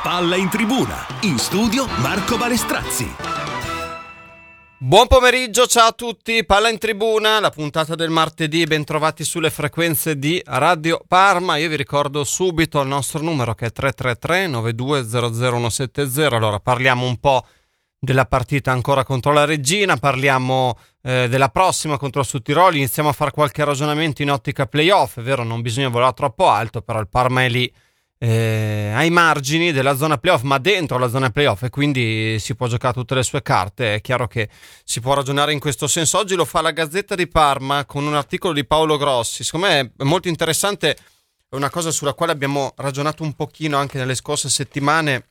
Palla in tribuna, in studio Marco Balestrazzi. Buon pomeriggio, ciao a tutti, Palla in tribuna, la puntata del martedì, bentrovati sulle frequenze di Radio Parma. Io vi ricordo subito il nostro numero che è 333 9200 170. Allora parliamo un po' della partita ancora contro la Reggina, parliamo della prossima contro il Sudtirolo, iniziamo a fare qualche ragionamento in ottica playoff. È vero, non bisogna volare troppo alto, però il Parma è lì ai margini della zona playoff, ma dentro la zona playoff, e quindi si può giocare tutte le sue carte. È chiaro che si può ragionare in questo senso. Oggi lo fa la Gazzetta di Parma con un articolo di Paolo Grossi. Secondo me è molto interessante, è una cosa sulla quale abbiamo ragionato un pochino anche nelle scorse settimane.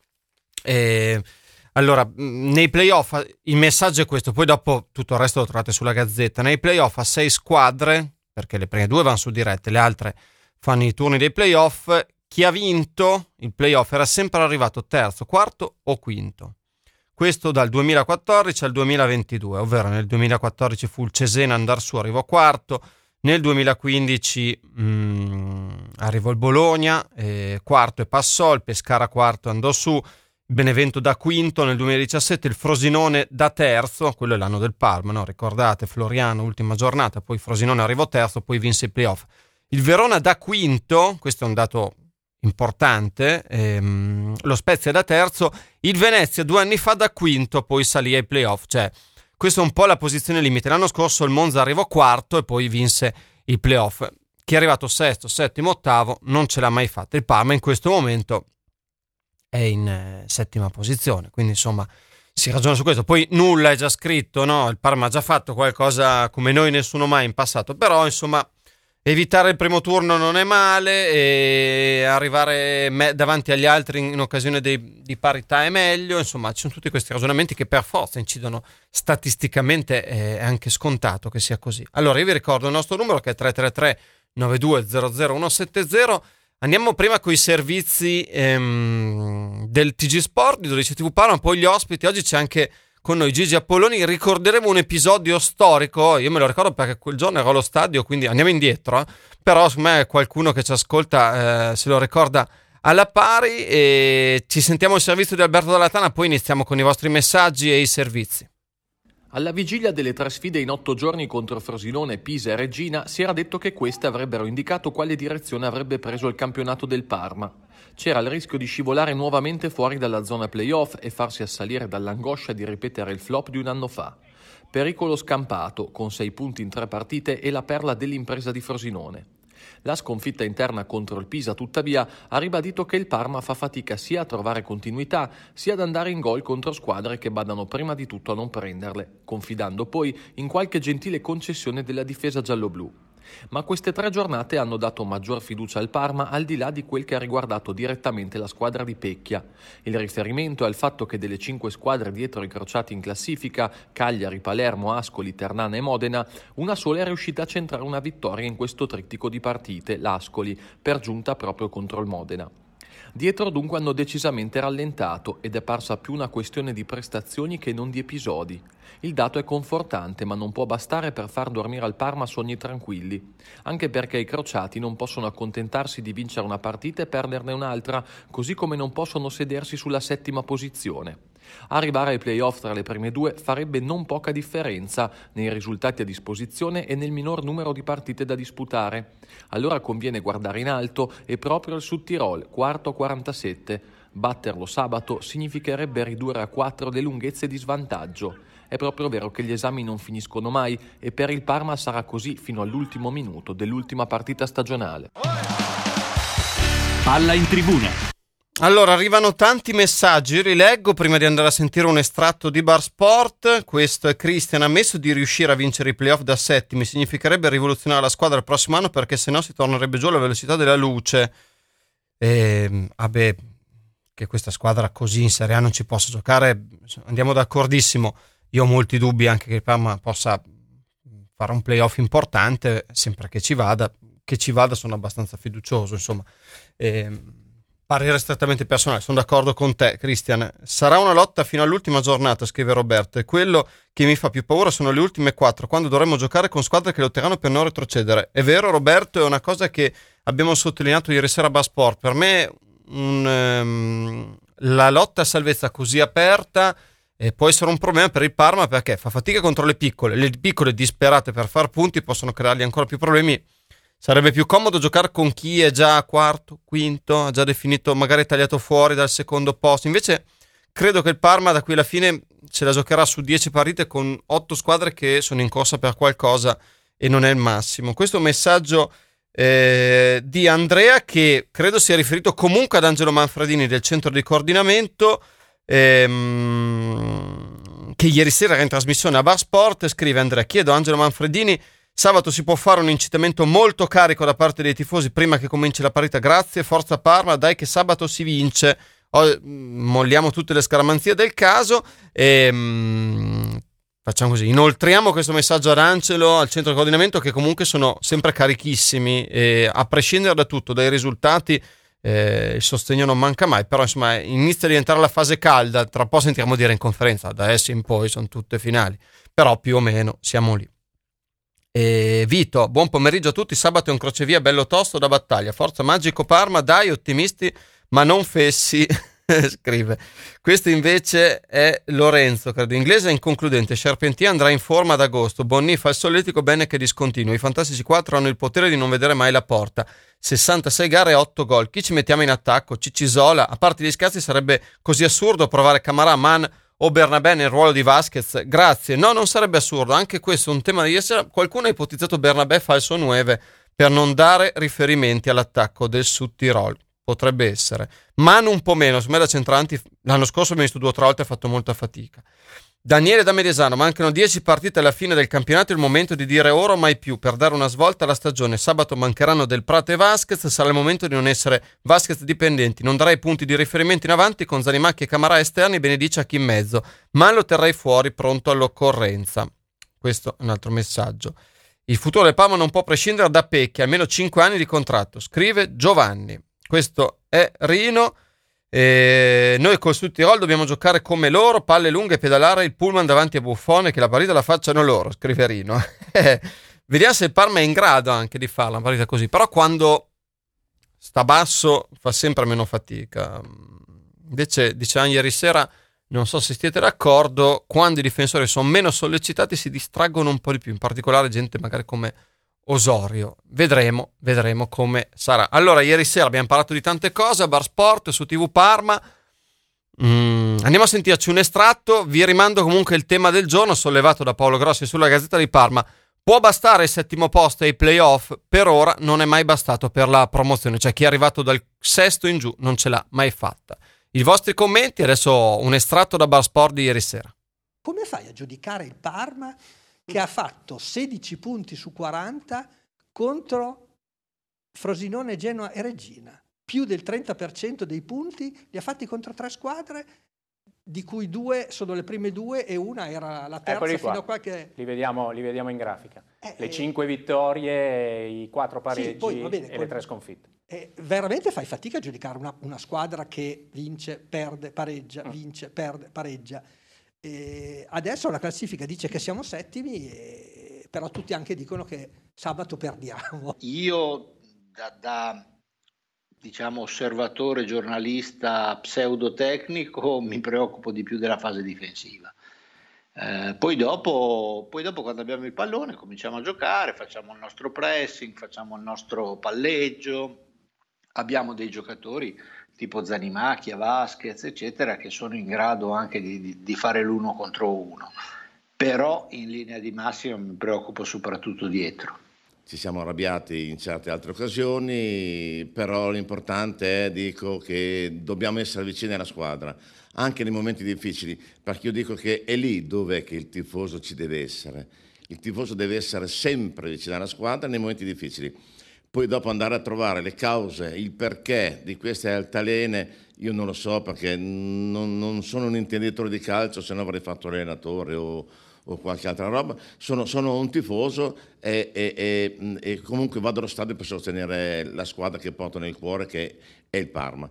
Allora, nei playoff il messaggio è questo, poi dopo tutto il resto lo trovate sulla Gazzetta. Nei playoff a 6 squadre, perché le prime 2 vanno su dirette, le altre fanno i turni dei playoff. Chi ha vinto il playoff era sempre arrivato terzo, quarto o quinto. Questo dal 2014 al 2022, ovvero nel 2014 fu il Cesena andar su, arrivò quarto, nel 2015 arrivò il Bologna, quarto e passò, il Pescara quarto andò su, il Benevento da quinto, nel 2017 il Frosinone da terzo, quello è l'anno del Parma, no? Ricordate, Floriano, ultima giornata, poi Frosinone arrivò terzo, poi vinse i playoff. Il Verona da quinto, questo è un dato importante, lo Spezia da terzo, il Venezia 2 anni fa da quinto, poi salì ai playoff. Cioè, questa è un po' la posizione limite. L'anno scorso il Monza arrivò quarto e poi vinse i playoff. Chi è arrivato sesto, settimo, ottavo non ce l'ha mai fatta. Il Parma in questo momento è in settima posizione, quindi insomma si ragiona su questo. Poi nulla è già scritto, no? Il Parma ha già fatto qualcosa come noi nessuno mai in passato, però insomma evitare il primo turno non è male, e arrivare davanti agli altri in occasione di parità è meglio. Insomma, ci sono tutti questi ragionamenti che per forza incidono statisticamente, è anche scontato che sia così. Allora io vi ricordo il nostro numero che è 333 9200 170. Andiamo prima con i servizi del TG Sport di 12 TV Parma, poi gli ospiti. Oggi c'è anche con noi Gigi Apolloni. Ricorderemo un episodio storico, io me lo ricordo perché quel giorno ero allo stadio, quindi andiamo indietro, però secondo me qualcuno che ci ascolta se lo ricorda alla pari. E ci sentiamo il servizio di Alberto Dalla Tana, poi iniziamo con i vostri messaggi e i servizi. Alla vigilia delle 3 sfide in 8 giorni contro Frosinone, Pisa e Reggina, si era detto che queste avrebbero indicato quale direzione avrebbe preso il campionato del Parma. C'era il rischio di scivolare nuovamente fuori dalla zona playoff e farsi assalire dall'angoscia di ripetere il flop di un anno fa. Pericolo scampato, con 6 punti in 3 partite e la perla dell'impresa di Frosinone. La sconfitta interna contro il Pisa, tuttavia, ha ribadito che il Parma fa fatica sia a trovare continuità, sia ad andare in gol contro squadre che badano prima di tutto a non prenderle, confidando poi in qualche gentile concessione della difesa gialloblu. Ma queste 3 giornate hanno dato maggior fiducia al Parma, al di là di quel che ha riguardato direttamente la squadra di Pecchia. Il riferimento è al fatto che delle 5 squadre dietro i crociati in classifica, Cagliari, Palermo, Ascoli, Ternana e Modena, una sola è riuscita a centrare una vittoria in questo trittico di partite, l'Ascoli, per giunta proprio contro il Modena. Dietro dunque hanno decisamente rallentato ed è parsa più una questione di prestazioni che non di episodi. Il dato è confortante, ma non può bastare per far dormire al Parma sogni tranquilli, anche perché i crociati non possono accontentarsi di vincere una partita e perderne un'altra, così come non possono sedersi sulla 7ª posizione. Arrivare ai playoff tra le prime 2 farebbe non poca differenza nei risultati a disposizione e nel minor numero di partite da disputare. Allora conviene guardare in alto e proprio il Sudtirolo, quarto a 47. Batterlo sabato significherebbe ridurre a 4 le lunghezze di svantaggio. È proprio vero che gli esami non finiscono mai e per il Parma sarà così fino all'ultimo minuto dell'ultima partita stagionale. Palla in tribuna. Allora, arrivano tanti messaggi, rileggo prima di andare a sentire un estratto di Bar Sport. Questo è Cristian: ammesso di riuscire a vincere i playoff da settimi, significherebbe rivoluzionare la squadra il prossimo anno, perché sennò si tornerebbe giù alla velocità della luce. Che questa squadra così in Serie A non ci possa giocare, andiamo d'accordissimo. Io ho molti dubbi anche che il Parma possa fare un playoff importante, sempre che ci vada, sono abbastanza fiducioso, insomma. Parere strettamente personale, sono d'accordo con te, Cristian. Sarà una lotta fino all'ultima giornata, scrive Roberto, e quello che mi fa più paura sono le ultime 4, quando dovremo giocare con squadre che lotteranno per non retrocedere. È vero, Roberto, è una cosa che abbiamo sottolineato ieri sera a Basport. Per me un la lotta a salvezza così aperta può essere un problema per il Parma, perché fa fatica contro le piccole disperate per far punti possono creargli ancora più problemi. Sarebbe più comodo giocare con chi è già quarto, quinto, ha già definito, magari tagliato fuori dal secondo posto. Invece credo che il Parma da qui alla fine se la giocherà su 10 partite con 8 squadre che sono in corsa per qualcosa e non è il massimo. Questo è un messaggio di Andrea, che credo sia riferito comunque ad Angelo Manfredini del centro di coordinamento, che ieri sera era in trasmissione a Bar Sport. Scrive Andrea: chiedo a Angelo Manfredini, sabato si può fare un incitamento molto carico da parte dei tifosi prima che cominci la partita? Grazie, forza Parma, dai che sabato si vince. Molliamo tutte le scaramanzie del caso e facciamo così, inoltriamo questo messaggio ad Angelo, al centro di coordinamento, che comunque sono sempre carichissimi e a prescindere da tutto, dai risultati, il sostegno non manca mai. Però insomma inizia a diventare la fase calda, tra un po' sentiremo dire in conferenza da adesso in poi sono tutte finali, però più o meno siamo lì. Vito, buon pomeriggio a tutti, sabato è un crocevia bello tosto da battaglia, forza Magico Parma, dai ottimisti ma non fessi. Scrive. Questo invece è Lorenzo, credo. Inglese è inconcludente, Charpentier andrà in forma ad agosto, Bonni fa il solletico, bene che discontinua. I Fantastici 4 hanno il potere di non vedere mai la porta, 66 gare e 8 gol. Chi ci mettiamo in attacco? Cicisola? A parte gli scherzi, sarebbe così assurdo provare Camarà, Man o Bernabé nel ruolo di Vasquez? Grazie. No, non sarebbe assurdo, anche questo è un tema di essere. Qualcuno ha ipotizzato Bernabé falso 9 per non dare riferimenti all'attacco del Sud Tirol. Potrebbe essere, ma un po' meno. Secondo me da centranti l'anno scorso abbiamo visto 2 o 3 volte, ha fatto molta fatica. Daniele da Medesano: mancano 10 partite alla fine del campionato, è il momento di dire ora o mai più per dare una svolta alla stagione. Sabato mancheranno Del Prato e Vasquez, sarà il momento di non essere Vasquez dipendenti. Non darai punti di riferimento in avanti con Zanimacchi e Camarà esterni, benedice a chi in mezzo, ma lo terrai fuori pronto all'occorrenza. Questo è un altro messaggio. Il futuro del Parma non può prescindere da Pecchi, almeno 5 anni di contratto, scrive Giovanni. Questo è Rino. Noi col Sud Tirol dobbiamo giocare come loro, palle lunghe e pedalare il pullman davanti a Buffone, che la partita la facciano loro, scrive Rino. Vediamo se il Parma è in grado anche di farla una partita così, però quando sta basso fa sempre meno fatica. Invece dicevamo ieri sera, non so se siete d'accordo, quando i difensori sono meno sollecitati si distraggono un po' di più, in particolare gente magari come Osorio. Vedremo come sarà. Allora, ieri sera abbiamo parlato di tante cose a Bar Sport, su TV Parma. Andiamo a sentirci un estratto. Vi rimando comunque il tema del giorno sollevato da Paolo Grossi sulla Gazzetta di Parma. Può bastare il 7° posto ai playoff? Per ora non è mai bastato per la promozione, cioè chi è arrivato dal 6° in giù non ce l'ha mai fatta. I vostri commenti, adesso un estratto da Bar Sport di ieri sera. Come fai a giudicare il Parma che ha fatto 16 punti su 40 contro Frosinone, Genoa e Reggina? Più del 30% dei punti li ha fatti contro 3 squadre, di cui 2 sono le prime 2 e una era la terza. Fino a qualche... li vediamo in grafica. Le 5 vittorie, i 4 pareggi, sì, poi, bene, e le 3 sconfitte. Veramente fai fatica a giudicare una squadra che vince, perde, pareggia, vince, perde, pareggia. Adesso la classifica dice che siamo settimi, però tutti anche dicono che sabato perdiamo. Io da diciamo osservatore, giornalista, pseudotecnico mi preoccupo di più della fase difensiva. Poi dopo quando abbiamo il pallone cominciamo a giocare, facciamo il nostro pressing, facciamo il nostro palleggio, abbiamo dei giocatori tipo Zanimacchi, Vasquez eccetera che sono in grado anche di fare l'1 contro 1, però in linea di massima mi preoccupo soprattutto dietro. Ci siamo arrabbiati in certe altre occasioni, però l'importante è, dico, che dobbiamo essere vicini alla squadra, anche nei momenti difficili, perché io dico che è lì dove che il tifoso ci deve essere. Il tifoso deve essere sempre vicino alla squadra nei momenti difficili. Poi dopo andare a trovare le cause, il perché di queste altalene, io non lo so, perché non sono un intenditore di calcio, se no avrei fatto allenatore o qualche altra roba. Sono un tifoso e comunque vado allo stadio per sostenere la squadra che porto nel cuore, che è il Parma.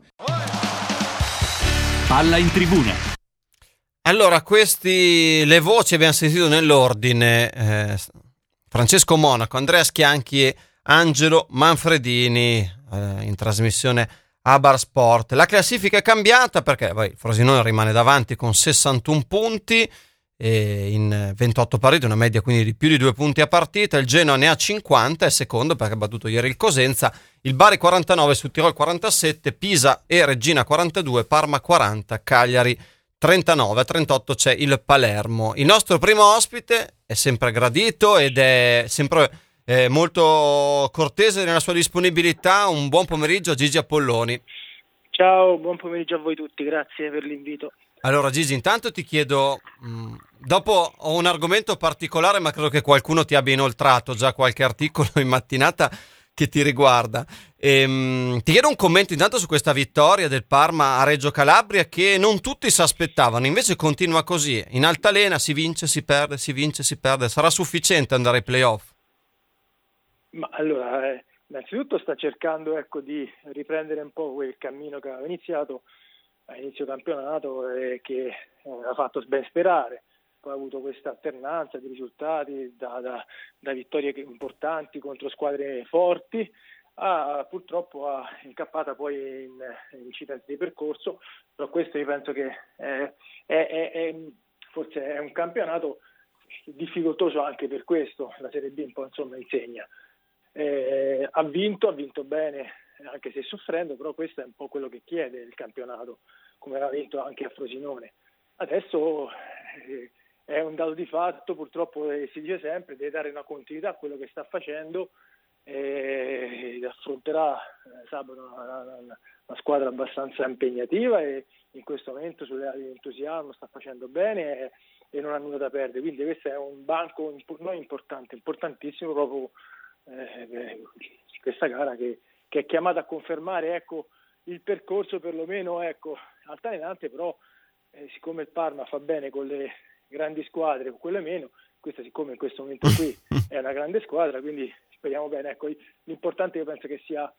Palla in tribuna. Allora, le voci abbiamo sentito nell'ordine: Francesco Monaco, Andrea Schianchi e Angelo Manfredini, in trasmissione Abar Sport. La classifica è cambiata perché il Frosinone rimane davanti con 61 punti e in 28 partite, una media quindi di più di 2 punti a partita. Il Genoa ne ha 50, è secondo perché ha battuto ieri il Cosenza. Il Bari 49, su Tirol 47, Pisa e Reggina 42, Parma 40, Cagliari 39, a 38 c'è il Palermo. Il nostro primo ospite è sempre gradito ed è sempre molto cortese nella sua disponibilità. Un buon pomeriggio a Gigi Apolloni. Ciao, buon pomeriggio a voi tutti, grazie per l'invito. Allora Gigi, intanto ti chiedo, dopo ho un argomento particolare ma credo che qualcuno ti abbia inoltrato già qualche articolo in mattinata che ti riguarda. Ti chiedo un commento intanto su questa vittoria del Parma a Reggio Calabria che non tutti si aspettavano, invece continua così, in altalena si vince, si perde, si vince, si perde. Sarà sufficiente andare ai playoff? Ma allora, innanzitutto sta cercando di riprendere un po' quel cammino che aveva iniziato a inizio campionato e che ha fatto ben sperare. Poi ha avuto questa alternanza di risultati da vittorie importanti contro squadre forti, purtroppo ha incappata poi in incidenti di percorso, però questo io penso che forse è un campionato difficoltoso anche per questo, la Serie B un po' insegna. Ha vinto bene, anche se soffrendo, però questo è un po' quello che chiede il campionato, come aveva vinto anche a Frosinone. Adesso è un dato di fatto, purtroppo si dice sempre, deve dare una continuità a quello che sta facendo e affronterà sabato una squadra abbastanza impegnativa e in questo momento sulle ali di entusiasmo sta facendo bene e non ha nulla da perdere, quindi questo è un banco non importante, importantissimo proprio questa gara che è chiamata a confermare il percorso perlomeno altalenante, però siccome il Parma fa bene con le grandi squadre, con quelle meno, questa siccome in questo momento qui è una grande squadra, quindi speriamo bene. L'importante io penso che sia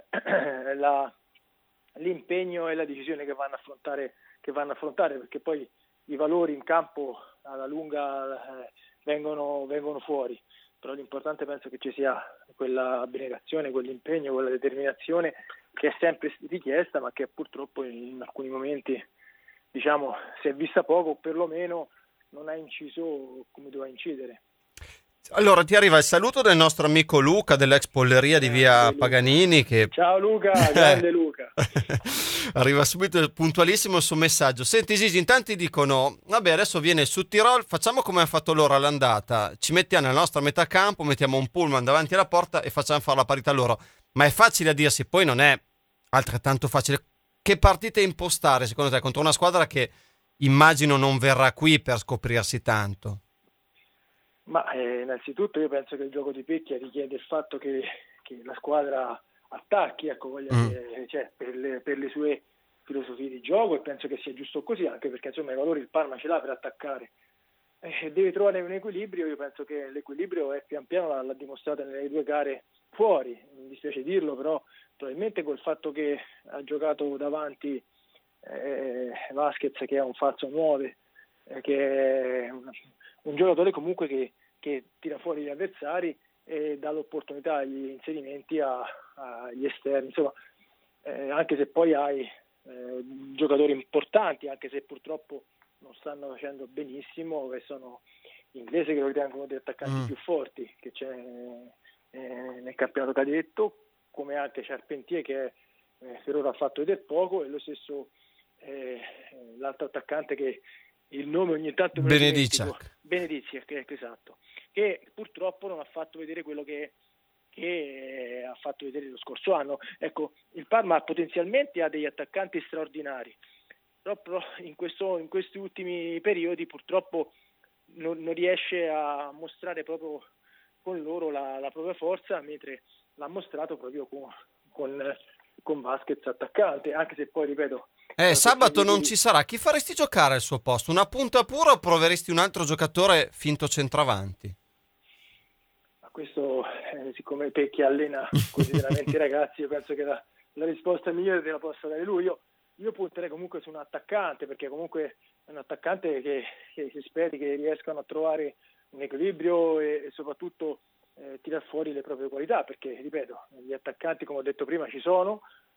l'impegno e la decisione che vanno a affrontare, perché poi i valori in campo alla lunga vengono fuori, però l'importante penso che ci sia quella abnegazione, quell'impegno, quella determinazione che è sempre richiesta, ma che purtroppo in alcuni momenti si è vista poco, o perlomeno non ha inciso come doveva incidere. Allora ti arriva il saluto del nostro amico Luca dell'ex Polleria di via Paganini che... Ciao Luca, grande Luca. Arriva subito puntualissimo il suo messaggio. Senti Gigi, in tanti dicono vabbè adesso viene su Tirol, facciamo come ha fatto loro all'andata, ci mettiamo nella nostra metà campo, mettiamo un pullman davanti alla porta e facciamo fare la parità loro, ma è facile a dirsi, poi non è altrettanto facile. Che partite impostare secondo te contro una squadra che immagino non verrà qui per scoprirsi tanto? Ma innanzitutto io penso che il gioco di Pecchia richiede il fatto che la squadra attacchi, per le sue filosofie di gioco, e penso che sia giusto così, anche perché i valori il Parma ce l'ha per attaccare. Deve trovare un equilibrio, io penso che l'equilibrio è pian piano l'ha dimostrato nelle due gare fuori, mi dispiace dirlo, però probabilmente col fatto che ha giocato davanti Vasquez, che è un falso 9, che è un giocatore comunque che tira fuori gli avversari e dà l'opportunità agli inserimenti agli esterni, insomma, anche se poi hai giocatori importanti, anche se purtroppo non stanno facendo benissimo, che sono inglesi, che lo ritengono degli attaccanti più forti che c'è nel campionato cadetto, come anche Charpentier, che per ora ha fatto vedere poco, e lo stesso l'altro attaccante che il nome ogni tanto Benediciak, esatto, che purtroppo non ha fatto vedere quello che ha fatto vedere lo scorso anno. Ecco, il Parma potenzialmente ha degli attaccanti straordinari, però in questi ultimi periodi purtroppo non riesce a mostrare proprio con loro la propria forza, mentre l'ha mostrato proprio con Vasquez attaccante, anche se poi ripeto sabato non ci sarà. Chi faresti giocare al suo posto? Una punta pura o proveresti un altro giocatore finto centravanti? A questo siccome Pecchi allena così veramente i ragazzi, io penso che la risposta migliore te la possa dare lui. Io punterei comunque su un attaccante, perché comunque è un attaccante che si speri che riescano a trovare un equilibrio e soprattutto tirar fuori le proprie qualità, perché ripeto, gli attaccanti, come ho detto prima, ci sono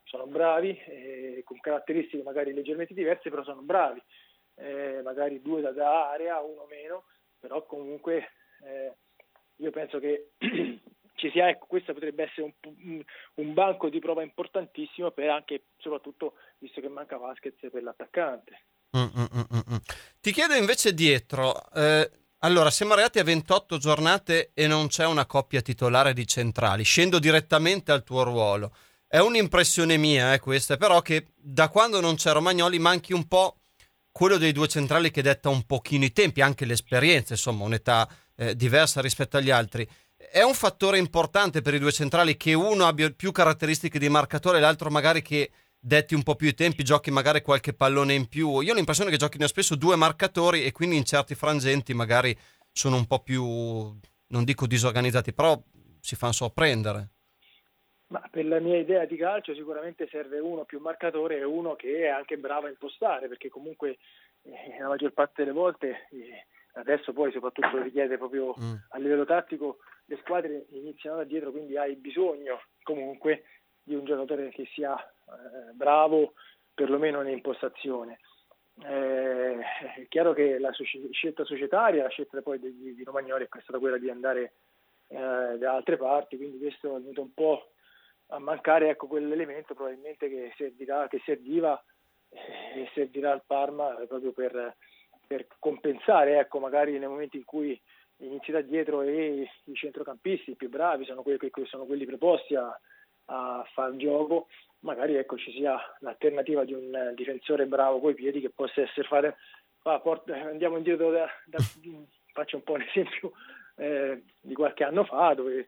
sono bravi, con caratteristiche magari leggermente diverse, però sono bravi, magari 2 da area, 1 meno, però comunque io penso che ci sia, ecco, questo potrebbe essere un banco di prova importantissimo per anche, soprattutto visto che manca Vasquez per l'attaccante. Ti chiedo invece dietro, allora siamo arrivati a 28 giornate e non c'è una coppia titolare di centrali, scendo direttamente al tuo ruolo, è un'impressione mia questa, però che da quando non c'è Romagnoli manchi un po' quello dei 2 centrali che detta un pochino i tempi, anche l'esperienza, insomma un'età diversa rispetto agli altri. È un fattore importante per i 2 centrali che uno abbia più caratteristiche di marcatore e l'altro magari che detti un po' più i tempi, giochi magari qualche pallone in più. Io ho l'impressione che giochino spesso 2 marcatori e quindi in certi frangenti magari sono un po' più, non dico disorganizzati, però si fanno sorprendere. Ma per la mia idea di calcio sicuramente serve uno più marcatore e uno che è anche bravo a impostare, perché comunque la maggior parte delle volte, adesso poi soprattutto richiede proprio a livello tattico, le squadre iniziano da dietro, quindi hai bisogno comunque di un giocatore che sia bravo perlomeno nell'impostazione. È chiaro che la scelta societaria, la scelta poi di Romagnoli è stata quella di andare da altre parti, quindi questo è venuto un po' a mancare, ecco, quell'elemento probabilmente che serviva e servirà al Parma proprio per compensare, ecco, magari nei momenti in cui inizi da dietro e i centrocampisti più bravi sono quelli preposti a far gioco, magari, ecco, ci sia l'alternativa di un difensore bravo coi piedi che possa essere andiamo indietro faccio un po' un esempio di qualche anno fa, dove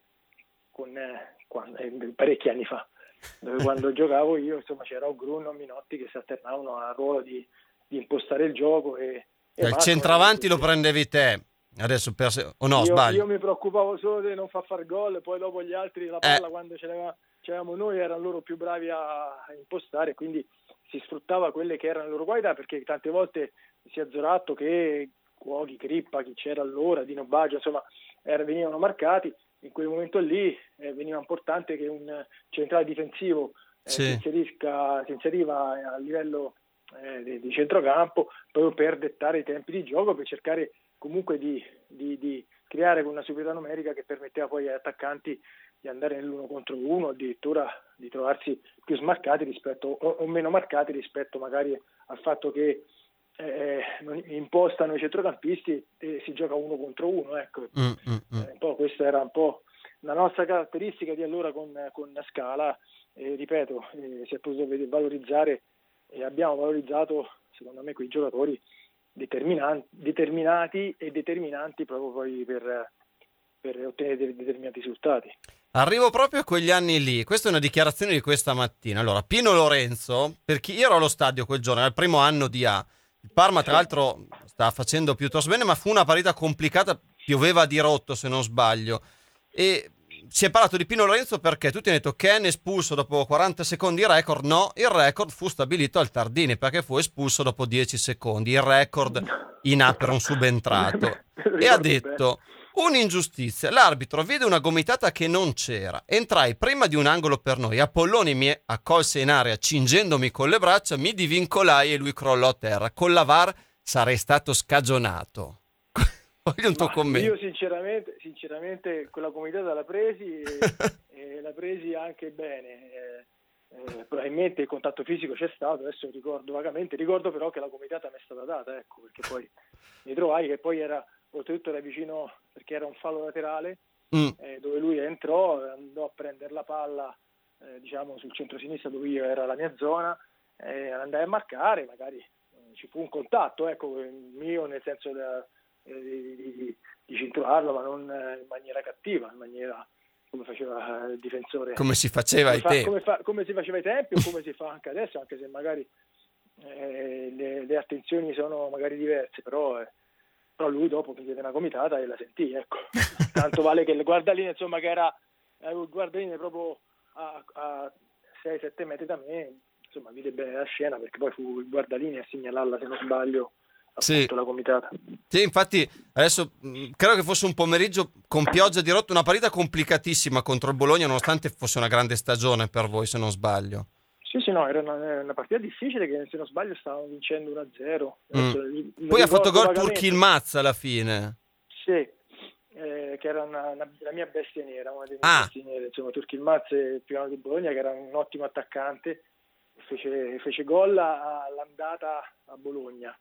parecchi anni fa, dove quando giocavo io, insomma, c'era O'Grun o Minotti che si alternavano al ruolo di impostare il gioco e il centravanti lo prendevi te adesso o no, sbaglio? Io mi preoccupavo solo di non far gol, poi dopo gli altri la palla quando c'eravamo noi erano loro più bravi a impostare, quindi si sfruttava quelle che erano le loro qualità, perché tante volte sia Zoratto che Cuoghi, Crippa, chi c'era allora, Dino Baggio, insomma venivano marcati. In quel momento lì veniva importante che un centrale difensivo si inseriva a livello di centrocampo proprio per dettare i tempi di gioco, per cercare comunque di creare una superiorità numerica che permetteva poi agli attaccanti di andare nell'1 contro 1, addirittura di trovarsi più smarcati rispetto o meno marcati rispetto magari al fatto che impostano i centrocampisti e si gioca 1 contro 1, ecco. Un po' questa era un po' la nostra caratteristica di allora con Scala, ripeto, si è potuto valorizzare e abbiamo valorizzato, secondo me, quei giocatori determinati e determinanti proprio poi per ottenere determinati risultati. Arrivo proprio a quegli anni lì. Questa è una dichiarazione di questa mattina. Allora, Pino Lorenzo, perché io ero allo stadio quel giorno, era il primo anno di A. Il Parma, tra l'altro, stava facendo piuttosto bene, ma fu una partita complicata, pioveva di rotto, se non sbaglio. E si è parlato di Pino Lorenzo perché tutti hanno detto Ken espulso dopo 40 secondi record. No, il record fu stabilito al Tardini perché fu espulso dopo 10 secondi. Il record in A per un subentrato. E ha detto: un'ingiustizia, l'arbitro vide una gomitata che non c'era, entrai prima di un angolo per noi, Apolloni mi accolse in area cingendomi con le braccia, mi divincolai e lui crollò a terra, con la VAR sarei stato scagionato. Voglio un tuo commento. Io sinceramente quella gomitata l'ha presi e l'ha presi anche bene, probabilmente il contatto fisico c'è stato, adesso ricordo vagamente, ricordo però che la gomitata mi è stata data, ecco, perché poi mi trovai che poi oltretutto era vicino, perché era un fallo laterale, dove lui andò a prendere la palla diciamo sul centro-sinistra dove io era la mia zona, andai a marcare, magari ci fu un contatto, ecco, mio, nel senso di centrarlo, ma non in maniera cattiva, in maniera come faceva il difensore, come si faceva ai tempi, come si faceva ai tempi o come si fa anche adesso, anche se magari le attenzioni sono magari diverse, però lui dopo mi diede una gomitata e la sentì, ecco. Tanto vale che il guardaline, insomma, che era il guardaline proprio a 6-7 metri da me, insomma, vide bene la scena, perché poi fu il guardaline a segnalarla, se non sbaglio, appunto, la gomitata. Sì, infatti adesso credo che fosse un pomeriggio con pioggia di rotto, una partita complicatissima contro il Bologna, nonostante fosse una grande stagione per voi, se non sbaglio. Sì, no, era una partita difficile che se non sbaglio stavano vincendo 1-0. Poi ha fatto gol Turchi Yılmaz alla fine. Sì, che era la mia bestia nera, una delle mie bestie nere. Insomma, Turchi Yılmaz, il primo di Bologna, che era un ottimo attaccante, fece gol all'andata a Bologna.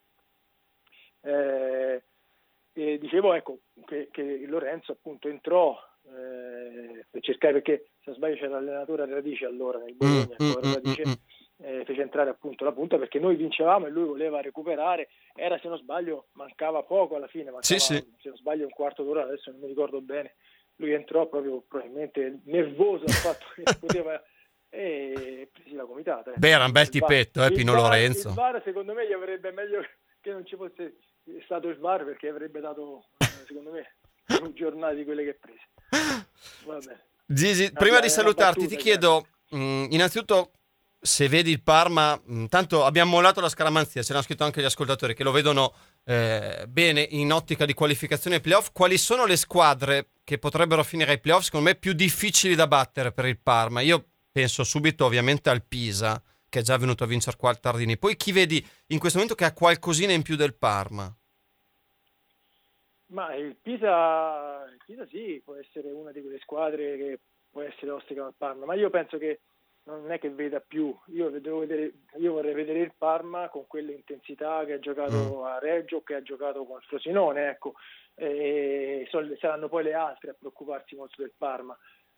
E dicevo, ecco, che Lorenzo appunto entrò per cercare, perché se non sbaglio c'era l'allenatore Radice allora nel Bologna, fece entrare appunto la punta, perché noi vincevamo e lui voleva recuperare, era, se non sbaglio, mancava poco alla fine, se non sbaglio un quarto d'ora, adesso non mi ricordo bene, lui entrò proprio probabilmente nervoso al fatto che poteva, e presi la gomitata. Beh, era un bel tipetto, Pino Lorenzo. Il VAR secondo me gli avrebbe meglio che non ci fosse stato il VAR, perché avrebbe dato, secondo me, più giornate di quelle che prese. Vabbè. Gigi, prima di salutarti ti chiedo innanzitutto se vedi il Parma, tanto abbiamo mollato la scaramanzia, ce l'hanno scritto anche gli ascoltatori che lo vedono bene in ottica di qualificazione ai playoff. Quali sono le squadre che potrebbero finire ai playoff secondo me più difficili da battere per il Parma? Io penso subito ovviamente al Pisa, che è già venuto a vincere qua al Tardini. Poi chi vedi in questo momento che ha qualcosina in più del Parma? Ma il Pisa sì, può essere una di quelle squadre che può essere ostica al Parma, ma io penso che non è che veda più. Io vorrei vedere il Parma con quelle intensità che ha giocato a Reggio, che ha giocato con il Frosinone, ecco, e saranno poi le altre a preoccuparsi molto del Parma.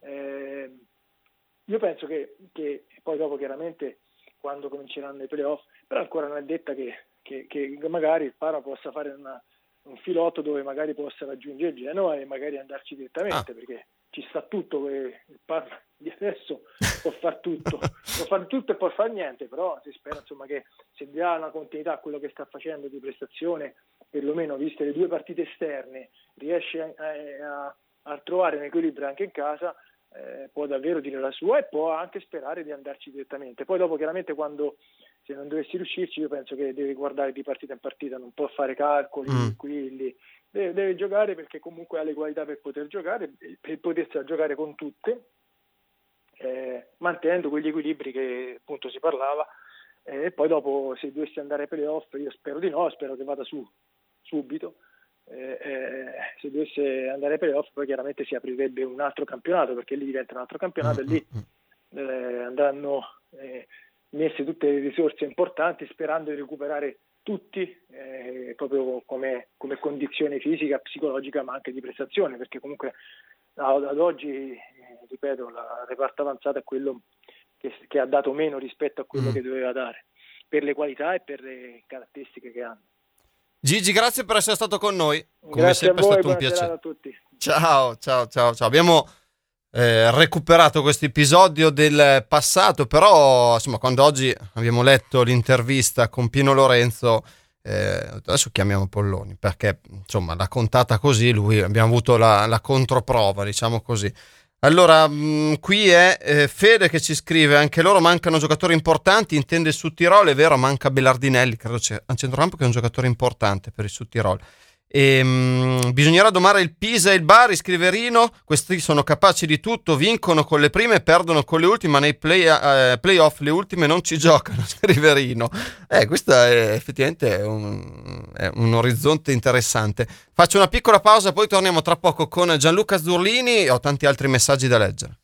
Io penso che poi dopo chiaramente quando cominceranno i playoff, però ancora non è detta che magari il Parma possa fare un filotto dove magari possa raggiungere Genova e magari andarci direttamente, perché ci sta tutto, il Parma di adesso può far tutto e può far niente, però si spera insomma che se dà una continuità a quello che sta facendo di prestazione, perlomeno viste le 2 partite esterne, riesce a trovare un equilibrio anche in casa, può davvero dire la sua e può anche sperare di andarci direttamente. Poi dopo chiaramente se non dovessi riuscirci, io penso che deve guardare di partita in partita, non può fare calcoli, quelli, deve giocare, perché comunque ha le qualità per poter giocare, per potersi giocare con tutte, mantenendo quegli equilibri che appunto si parlava, e poi dopo se dovessi andare ai playoff, io spero di no, spero che vada su subito, se dovesse andare ai playoff poi chiaramente si aprirebbe un altro campionato, perché lì diventa un altro campionato e lì andranno messe tutte le risorse importanti, sperando di recuperare tutti, proprio come condizione fisica, psicologica, ma anche di prestazione, perché comunque ad oggi, ripeto, la reparto avanzata è quello che ha dato meno rispetto a quello che doveva dare, per le qualità e per le caratteristiche che hanno. Gigi, grazie per essere stato con noi. Come Grazie sempre a voi, è stato un piacere. a tutti. Ciao. Abbiamo recuperato questo episodio del passato, però insomma quando oggi abbiamo letto l'intervista con Pino Lorenzo, adesso chiamiamo Polloni, perché insomma l'ha contata così, lui abbiamo avuto la controprova, diciamo così. Allora, qui è Fede che ci scrive: anche loro mancano giocatori importanti, intende il Sud Tirolo, è vero, manca Belardinelli, credo c'è a centrocampo che è un giocatore importante per il Sud Tirolo. Bisognerà domare il Pisa e il Bari, scrive Rino, questi sono capaci di tutto, vincono con le prime e perdono con le ultime, ma nei playoff le ultime non ci giocano, scrive Rino. Questo è effettivamente un orizzonte interessante. Faccio una piccola pausa, poi torniamo tra poco con Gianluca Zurlini e ho tanti altri messaggi da leggere.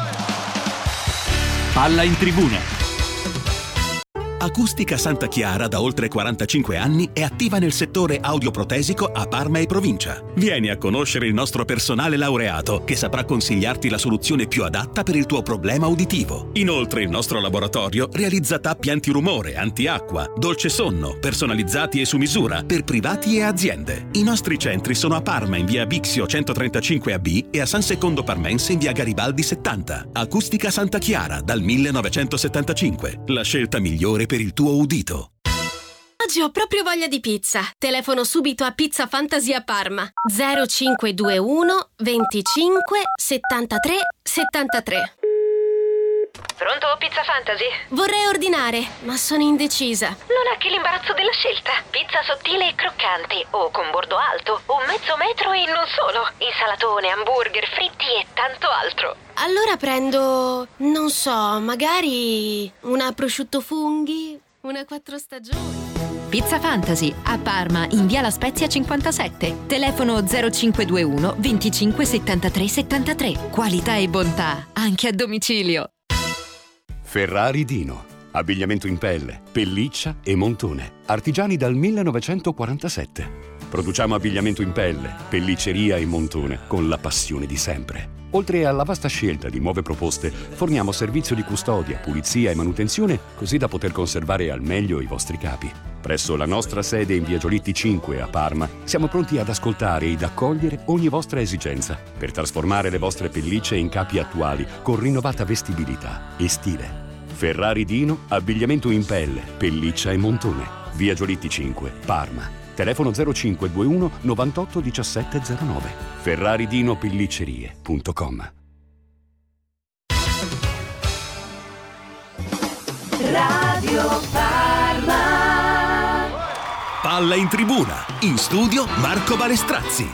Palla in tribuna. Acustica Santa Chiara da oltre 45 anni è attiva nel settore audioprotesico a Parma e provincia. Vieni a conoscere il nostro personale laureato che saprà consigliarti la soluzione più adatta per il tuo problema uditivo. Inoltre il nostro laboratorio realizza tappi antirumore, antiacqua, dolce sonno, personalizzati e su misura per privati e aziende. I nostri centri sono a Parma in via Bixio 135AB e a San Secondo Parmense in via Garibaldi 70. Acustica Santa Chiara dal 1975. La scelta migliore per il tuo udito. Oggi ho proprio voglia di pizza. Telefono subito a Pizza Fantasia Parma 0521 25 73 73. Pronto, Pizza Fantasy? Vorrei ordinare, ma sono indecisa. Non è che l'imbarazzo della scelta. Pizza sottile e croccante, o con bordo alto, o mezzo metro e non solo. Insalatone, hamburger, fritti e tanto altro. Allora prendo, non so, magari una prosciutto funghi, una 4 stagioni. Pizza Fantasy, a Parma, in via La Spezia 57. Telefono 0521 25 73 73. Qualità e bontà, anche a domicilio. Ferrari Dino. Abbigliamento in pelle, pelliccia e montone. Artigiani dal 1947. Produciamo abbigliamento in pelle, pellicceria e montone con la passione di sempre. Oltre alla vasta scelta di nuove proposte, forniamo servizio di custodia, pulizia e manutenzione, così da poter conservare al meglio i vostri capi. Presso la nostra sede in via Giolitti 5 a Parma, siamo pronti ad ascoltare ed accogliere ogni vostra esigenza per trasformare le vostre pellicce in capi attuali con rinnovata vestibilità e stile. Ferrari Dino, abbigliamento in pelle, pelliccia e montone. Via Giolitti 5, Parma. Telefono 0521 98 17 09. ferraridinopelliccerie.com. Radio Parma. Palla in tribuna, in studio Marco Balestrazzi.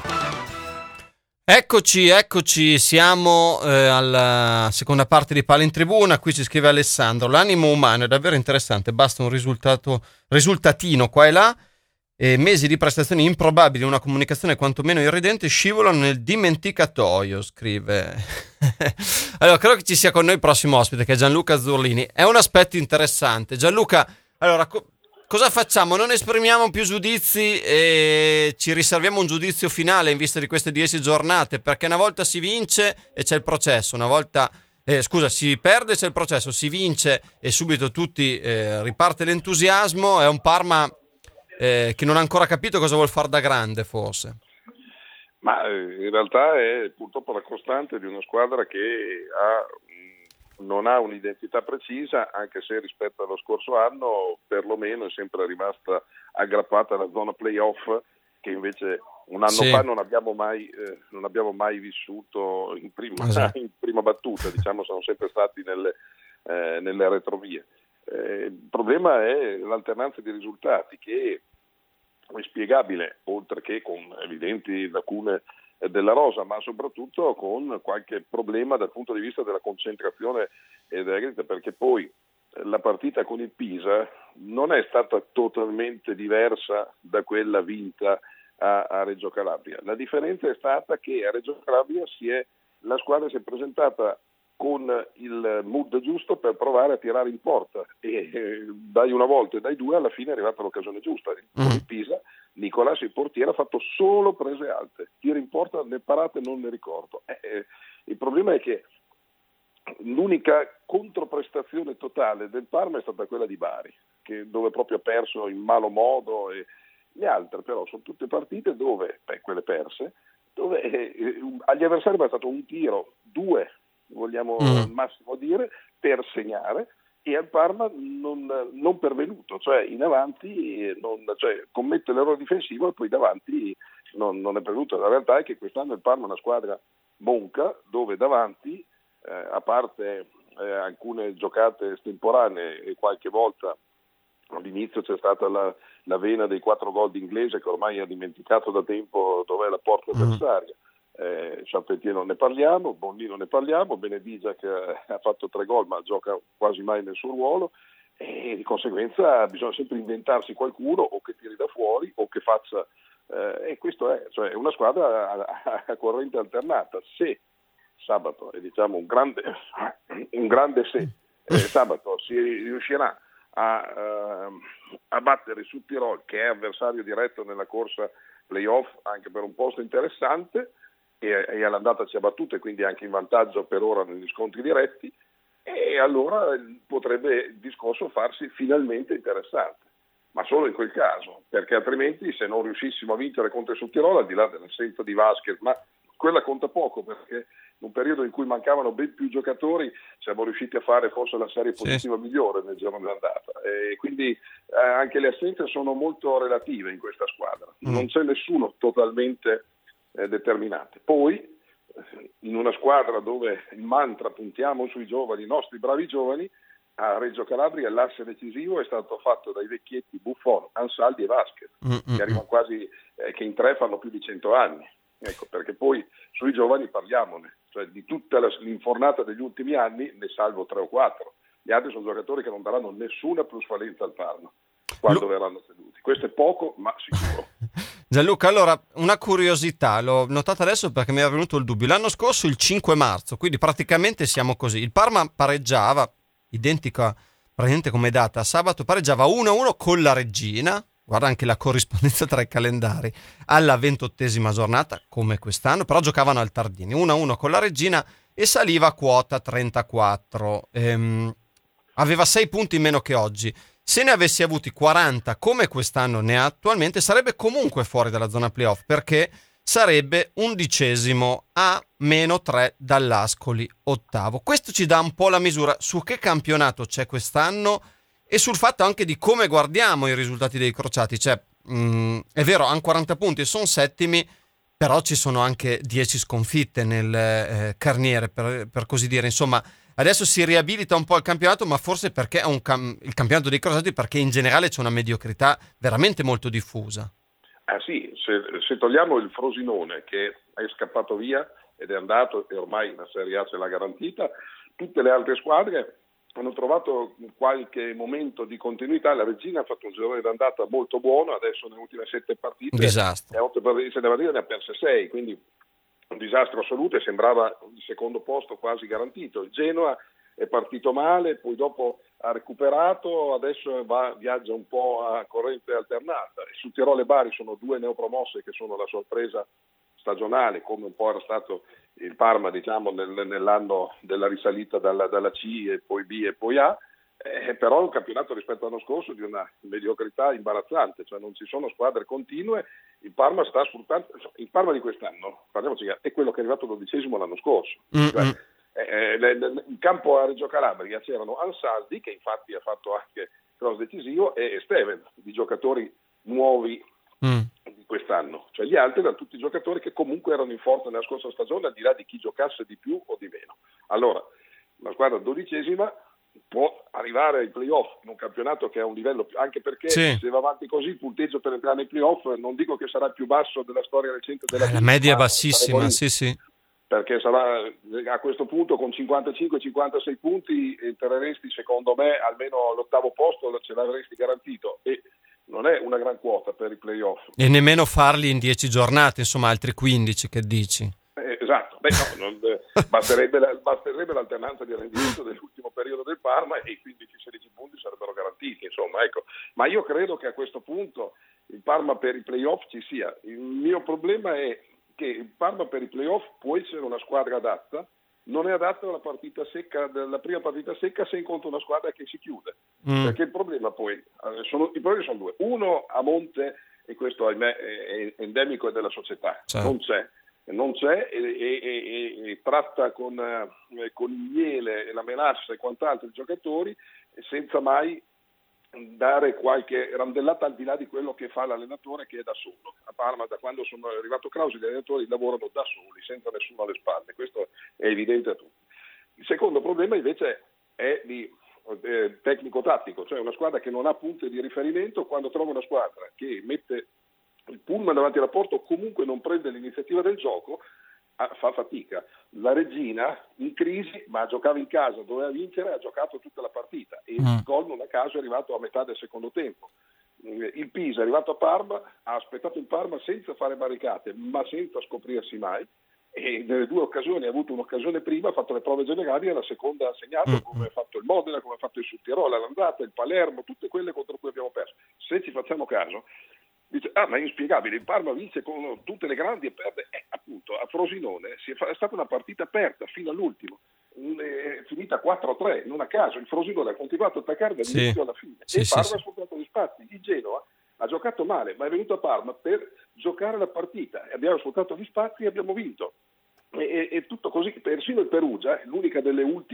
Eccoci, siamo alla seconda parte di Palla in tribuna. Qui ci scrive Alessandro: l'animo umano è davvero interessante, basta un risultatino qua e là, e mesi di prestazioni improbabili, una comunicazione quantomeno irridente scivolano nel dimenticatoio, scrive. Allora, credo che ci sia con noi il prossimo ospite, che è Gianluca Zurlini. È un aspetto interessante. Gianluca, allora, cosa facciamo? Non esprimiamo più giudizi e ci riserviamo un giudizio finale in vista di queste 10 giornate, perché una volta si vince e c'è il processo, una volta si perde e c'è il processo, si vince e subito tutti riparte l'entusiasmo. È un Parma che non ha ancora capito cosa vuol fare da grande, forse. Ma in realtà è purtroppo la costante di una squadra che non ha un'identità precisa, anche se rispetto allo scorso anno perlomeno è sempre rimasta aggrappata alla zona playoff, che invece un anno fa non abbiamo mai vissuto in prima battuta, diciamo, sono sempre stati nelle retrovie. Il problema è l'alternanza di risultati, che è spiegabile, oltre che con evidenti lacune della rosa, ma soprattutto con qualche problema dal punto di vista della concentrazione e della grinta, perché poi la partita con il Pisa non è stata totalmente diversa da quella vinta a Reggio Calabria. La differenza è stata che a Reggio Calabria la squadra si è presentata con il mood giusto per provare a tirare in porta, e dai una volta e dai due alla fine è arrivata l'occasione giusta. Con il Pisa Nicolás, il portiere, ha fatto solo prese alte, tiri in porta, le parate non ne ricordo. Il problema è che l'unica controprestazione totale del Parma è stata quella di Bari, dove proprio ha perso in malo modo, e le altre però sono tutte partite dove, quelle perse, dove agli avversari è stato un tiro, due vogliamo al massimo dire, per segnare, e al Parma non pervenuto, cioè in avanti commette l'errore difensivo e poi davanti non è pervenuto. La realtà è che quest'anno il Parma è una squadra monca, dove davanti, a parte alcune giocate estemporanee e qualche volta all'inizio c'è stata la vena dei 4 gol d'Inglese, che ormai ha dimenticato da tempo dov'è la porta avversaria. Charpentier non ne parliamo, Bonni non ne parliamo, Benevigia che ha fatto 3 gol ma gioca quasi mai nel suo ruolo, e di conseguenza bisogna sempre inventarsi qualcuno, o che tiri da fuori o che faccia, e questo è una squadra a corrente alternata. Se sabato, e diciamo un grande se, sabato si riuscirà a battere il Südtirol, che è avversario diretto nella corsa playoff anche per un posto interessante, e all'andata ci ha battuto e quindi anche in vantaggio per ora negli scontri diretti, e allora potrebbe il discorso farsi finalmente interessante, ma solo in quel caso, perché altrimenti, se non riuscissimo a vincere contro il Südtirol, al di là dell'assenza di Vasquez, ma quella conta poco, perché in un periodo in cui mancavano ben più giocatori siamo riusciti a fare forse la serie positiva migliore nel giorno dell'andata, e quindi anche le assenze sono molto relative in questa squadra, non c'è nessuno totalmente determinante. Poi in una squadra dove il mantra puntiamo sui giovani, i nostri bravi giovani, a Reggio Calabria l'asse decisivo è stato fatto dai vecchietti Buffon, Ansaldi e Vasquez, che arrivano quasi, che in 3 fanno più di 100 anni. Ecco, perché poi sui giovani parliamone, cioè di tutta l'infornata degli ultimi anni ne salvo 3 o 4. Gli altri sono giocatori che non daranno nessuna plusvalenza al Parma quando verranno ceduti. Questo è poco, ma sicuro. Gianluca, allora, una curiosità, l'ho notata adesso perché mi era venuto il dubbio. L'anno scorso, il 5 marzo, quindi praticamente siamo così. Il Parma pareggiava, identica praticamente come data, sabato pareggiava 1-1 con la Reggina, guarda anche la corrispondenza tra i calendari, alla 28ª giornata, come quest'anno, però giocavano al Tardini, 1-1 con la Reggina e saliva a quota 34. Aveva 6 punti in meno che oggi. Se ne avessi avuti 40 come quest'anno ne ha attualmente, sarebbe comunque fuori dalla zona playoff, perché sarebbe 11° a -3 dall'Ascoli, 8º. Questo ci dà un po' la misura su che campionato c'è quest'anno e sul fatto anche di come guardiamo i risultati dei crociati. Cioè, è vero, hanno 40 punti e sono 7imi, però ci sono anche 10 sconfitte nel carniere, per così dire. Insomma, adesso si riabilita un po' il campionato, ma forse perché è il campionato dei crociati, perché in generale c'è una mediocrità veramente molto diffusa. Sì, se togliamo il Frosinone che è scappato via ed è andato e ormai la Serie A ce l'ha garantita, tutte le altre squadre hanno trovato qualche momento di continuità. La Reggina ha fatto un girone d'andata molto buono, adesso nelle ultime 7 partite, disastro. 8 partite ne ha perse 6, quindi un disastro assoluto e sembrava il secondo posto quasi garantito. Il Genoa è partito male, poi dopo ha recuperato, adesso viaggia un po' a corrente alternata. Su Tirolo e Bari sono 2 neopromosse che sono la sorpresa stagionale, come un po' era stato il Parma, diciamo, nell'anno della risalita dalla C e poi B e poi A, però è un campionato rispetto all'anno scorso di una mediocrità imbarazzante, cioè non ci sono squadre continue. Il Parma sta sfruttando, il Parma di quest'anno, parliamoci, è quello che è arrivato 12° l'anno scorso. Cioè, in campo a Reggio Calabria c'erano Ansaldi, che infatti ha fatto anche cross decisivo, e Steven, di giocatori nuovi di quest'anno. Cioè gli altri erano tutti giocatori che comunque erano in forza nella scorsa stagione, al di là di chi giocasse di più o di meno. Allora, la squadra 12ª può arrivare ai playoff in un campionato che ha un livello più, anche perché se va avanti così il punteggio per entrare nei playoff non dico che sarà il più basso della storia recente della la media è bassissima, sì. Perché sarà a questo punto con 55-56 punti entreresti, secondo me, almeno all'8° posto ce l'avresti garantito, e non è una gran quota per i playoff. E nemmeno farli in 10 giornate, insomma altri 15, che dici? Esatto, basterebbe l'alternanza di rendimento dell'ultimo periodo del Parma e i 15-16 punti sarebbero garantiti, insomma, ecco. Ma io credo che a questo punto il Parma per i playoff ci sia. Il mio problema è che il Parma per i playoff può essere una squadra adatta, non è adatta alla partita secca, della prima partita secca, se incontra una squadra che si chiude. Perché il problema poi i problemi sono 2. Uno a monte, e questo ahimè è endemico della società, non c'è e tratta con il miele e la melassa e quant'altro i giocatori senza mai dare qualche randellata al di là di quello che fa l'allenatore, che è da solo. A Parma, da quando sono arrivato Krausi, gli allenatori lavorano da soli, senza nessuno alle spalle, questo è evidente a tutti. Il secondo problema invece è di tecnico-tattico, cioè una squadra che non ha punti di riferimento. Quando trova una squadra che mette il pullman davanti alla porta o comunque non prende l'iniziativa del gioco, fa fatica. La Reggina in crisi, ma giocava in casa, doveva vincere, ha giocato tutta la partita e il gol non a caso è arrivato a metà del secondo tempo. Il Pisa è arrivato a Parma, ha aspettato il Parma senza fare barricate, ma senza scoprirsi mai, e nelle 2 occasioni ha avuto un'occasione prima, ha fatto le prove generali e la seconda ha segnato, come ha fatto il Modena, come ha fatto il Sudtirolo, l'andata, il Palermo, tutte quelle contro cui abbiamo perso. Se ci facciamo caso, dice, ma è inspiegabile, il Parma vince con tutte le grandi e perde. Appunto, a Frosinone è stata una partita aperta fino all'ultimo, è finita 4-3, non a caso. Il Frosinone ha continuato a attaccare dall'inizio alla fine e il Parma ha sfruttato gli spazi. Il Genoa ha giocato male, ma è venuto a Parma per giocare la partita e abbiamo sfruttato gli spazi e abbiamo vinto. E tutto così. Persino il Perugia, l'unica delle ultime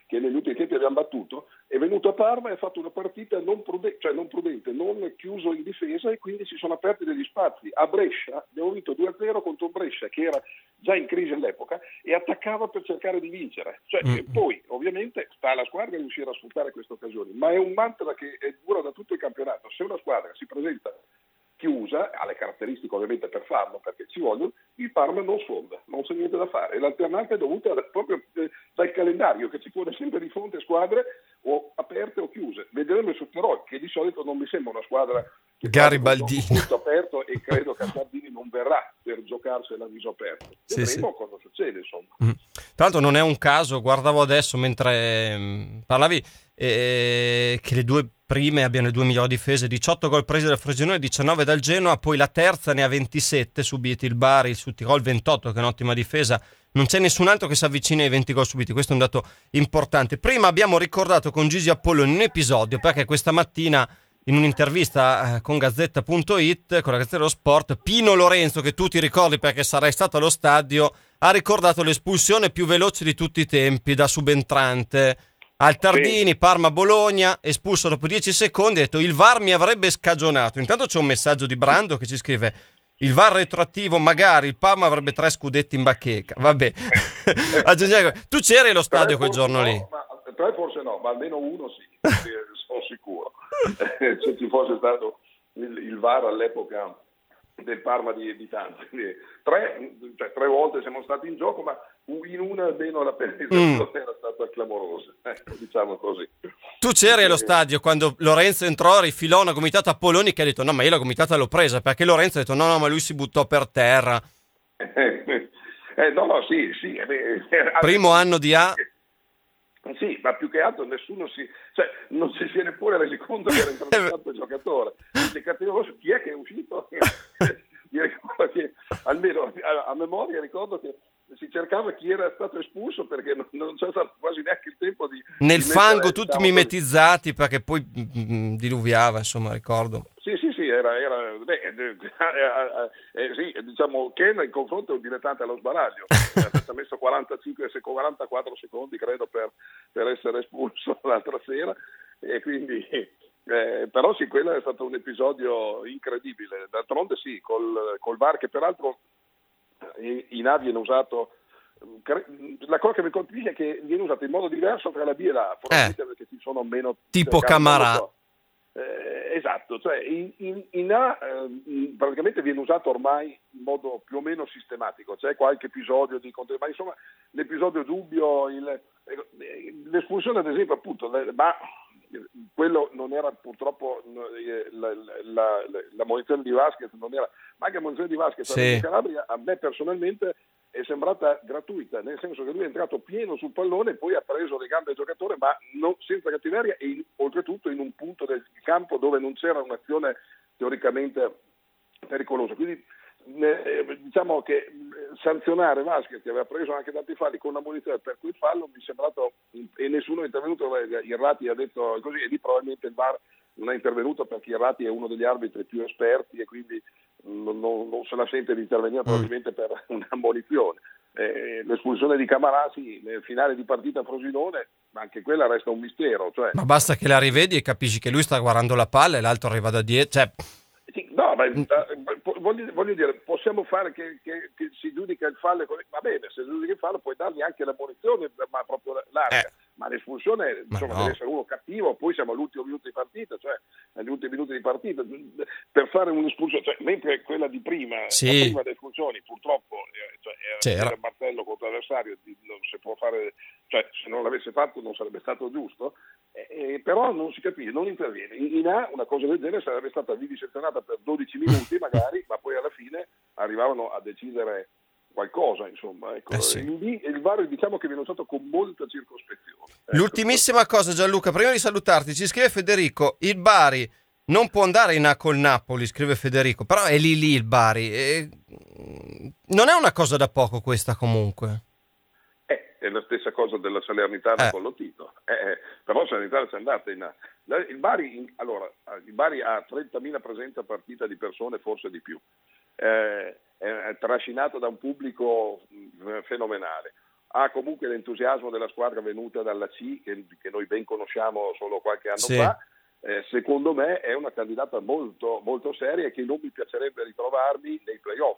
che negli ultimi tempi abbiamo battuto, è venuto a Parma e ha fatto una partita non prudente, non chiuso in difesa, e quindi si sono aperti degli spazi. A Brescia abbiamo vinto 2-0 contro Brescia, che era già in crisi all'epoca, e attaccava per cercare di vincere. Poi ovviamente sta alla squadra riuscire a sfruttare queste occasioni, ma è un mantra che dura da tutto il campionato. Se una squadra si presenta chiusa, ha le caratteristiche ovviamente per farlo, perché ci vogliono, il Parma non sfonda, non c'è niente da fare, e l'alternanza è dovuta proprio dal calendario, che ci pone sempre di fronte a squadre o aperte o chiuse. Vedremo il Sotterò, che di solito non mi sembra una squadra che Garibaldini molto aperto, e credo che Sardini non verrà per giocarsela a viso aperto. Vedremo cosa succede, insomma. Tra l'altro non è un caso, guardavo adesso mentre parlavi, che le due prime abbiano le due migliori difese, 18 gol presi dal Frosinone, 19 dal Genoa, poi la terza ne ha 27 subiti, il Bari, il Südtirol 28, che è un'ottima difesa. Non c'è nessun altro che si avvicini ai 20 gol subiti, questo è un dato importante. Prima abbiamo ricordato con Gigi Apolloni un episodio, perché questa mattina in un'intervista con Gazzetta.it, con la Gazzetta dello Sport, Pino Lorenzo, che tu ti ricordi perché sarai stato allo stadio, ha ricordato l'espulsione più veloce di tutti i tempi da subentrante. Al Tardini, Parma-Bologna, espulso dopo 10 secondi, ha detto il VAR mi avrebbe scagionato. Intanto c'è un messaggio di Brando che ci scrive: il VAR retroattivo, magari il Parma avrebbe 3 scudetti in bacheca. Vabbè. Tu c'eri allo stadio quel giorno lì? 3 forse no, ma almeno uno sì, sono sicuro. Se ci fosse stato il VAR all'epoca del Parma di tanti. 3 volte siamo stati in gioco, ma in una almeno la penalizzazione era stata clamorosa, diciamo così. Tu c'eri allo stadio quando Lorenzo entrò, rifilò una gomitata a Poloni, che ha detto no, ma io la gomitata l'ho presa, perché Lorenzo ha detto no, ma lui si buttò per terra. Sì. Primo anno di A. Sì, ma più che altro nessuno non si sia neppure resi conto che era entrato il giocatore. Chi è che è uscito? Mi ricordo che, almeno a memoria, ricordo che si cercava chi era stato espulso, perché non c'è stato quasi neanche il tempo di nel fango tutti mimetizzati, perché poi diluviava, insomma, ricordo. Sì, era diciamo Ken in confronto è un dilettante allo sbaraglio. Si è messo 44 secondi credo per essere espulso l'altra sera, e quindi però sì, quello è stato un episodio incredibile. D'altronde sì, col VAR, che peraltro in A viene usato, la cosa che mi colpisce è che viene usato in modo diverso tra la B e la A, probabilmente perché ci sono meno tipo Camarà. Esatto, cioè in A praticamente viene usato ormai in modo più o meno sistematico. C'è qualche episodio ma insomma l'episodio dubbio, l'espulsione ad esempio, appunto, ma quello non era purtroppo la munizione di Vasquez, non era, ma anche la munizione di Vasquez in Calabria a me personalmente è sembrata gratuita, nel senso che lui è entrato pieno sul pallone e poi ha preso le gambe del giocatore, ma senza cattiveria, e oltretutto in un punto del campo dove non c'era un'azione teoricamente pericolosa. Quindi diciamo che sanzionare Vasquez, che aveva preso anche tanti falli con una munizione per quel fallo, mi è sembrato, e nessuno è intervenuto. Irrati ha detto così, e lì probabilmente il VAR non è intervenuto perché Irrati è uno degli arbitri più esperti e quindi non se la sente di intervenire probabilmente per una ammonizione. L'espulsione di Camarà, sì, nel finale di partita a Frosinone, ma anche quella resta un mistero. Ma basta che la rivedi e capisci che lui sta guardando la palla e l'altro arriva da dietro. Sì, no, ma voglio dire, possiamo fare che si giudica il fallo, va bene, se si giudica il fallo puoi dargli anche la munizione, ma proprio larga. Ma l'espulsione, insomma, deve essere uno cattivo. Poi siamo all'ultimo minuto di partita, cioè agli ultimi minuti di partita, per fare un'espulsione, cioè, mentre quella di prima, la prima delle espulsioni, purtroppo era il martello contro l'avversario, non si può fare, cioè se non l'avesse fatto non sarebbe stato giusto, però non si capisce, non interviene. In A una cosa del genere sarebbe stata vivisezionata per 12 minuti magari, ma poi alla fine arrivavano a decidere qualcosa, insomma. Ecco. Il VAR, diciamo che viene usato con molta circospezione. L'ultimissima cosa, Gianluca, prima di salutarti, ci scrive Federico: il Bari non può andare in A col Napoli, scrive Federico, però è lì il Bari. Non è una cosa da poco questa, comunque. È la stessa cosa della Salernitana con Lotito. Però la Salernitana c'è andata in A. Il Bari ha 30.000 presenze a partita di persone, forse di più. È trascinato da un pubblico fenomenale. ha comunque l'entusiasmo della squadra venuta dalla C, che noi ben conosciamo solo qualche anno fa. Secondo me è una candidata molto, molto seria e che non mi piacerebbe ritrovarmi nei playoff.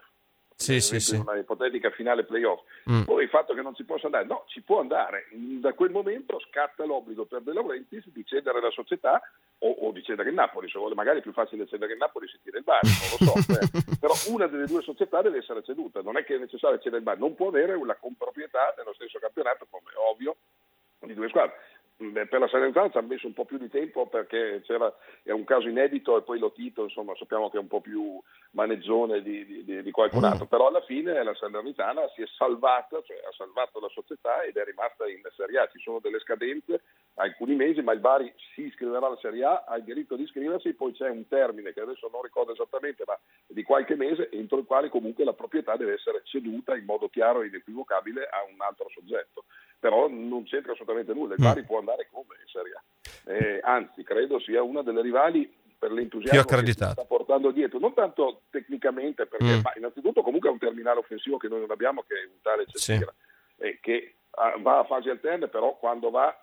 Una ipotetica finale playoff. Poi il fatto che non si possa andare, no, ci può andare. Da quel momento scatta l'obbligo per De Laurentiis di cedere la società o di cedere il Napoli, se vuole. Magari è più facile cedere il Napoli, si tira il Bari, non lo so. Però una delle due società deve essere ceduta, non è che è necessario cedere il Bari, non può avere una comproprietà nello stesso campionato, come è ovvio, di due squadre. Per la Salernitana ci ha messo un po' più di tempo perché è un caso inedito e poi Lotito, insomma, sappiamo che è un po' più maneggione di qualcun altro, però alla fine la Salernitana si è salvata, cioè ha salvato la società ed è rimasta in Serie A. Ci sono delle scadenze, alcuni mesi, ma il Bari si iscriverà alla Serie A, ha il diritto di iscriversi, poi c'è un termine che adesso non ricordo esattamente, ma di qualche mese, entro il quale comunque la proprietà deve essere ceduta in modo chiaro e inequivocabile a un altro soggetto. Però non c'entra assolutamente nulla, il Bari può andare come in Serie A, anzi credo sia una delle rivali per l'entusiasmo che si sta portando dietro, non tanto tecnicamente perché ma innanzitutto comunque è un terminale offensivo che noi non abbiamo, che è un tale Cesira, che va a fasi alterne, però quando va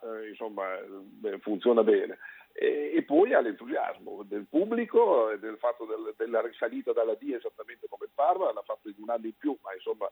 funziona bene. E poi all'entusiasmo del pubblico e del fatto della risalita dalla D, esattamente come il Parma, l'ha fatto in un anno in più, ma insomma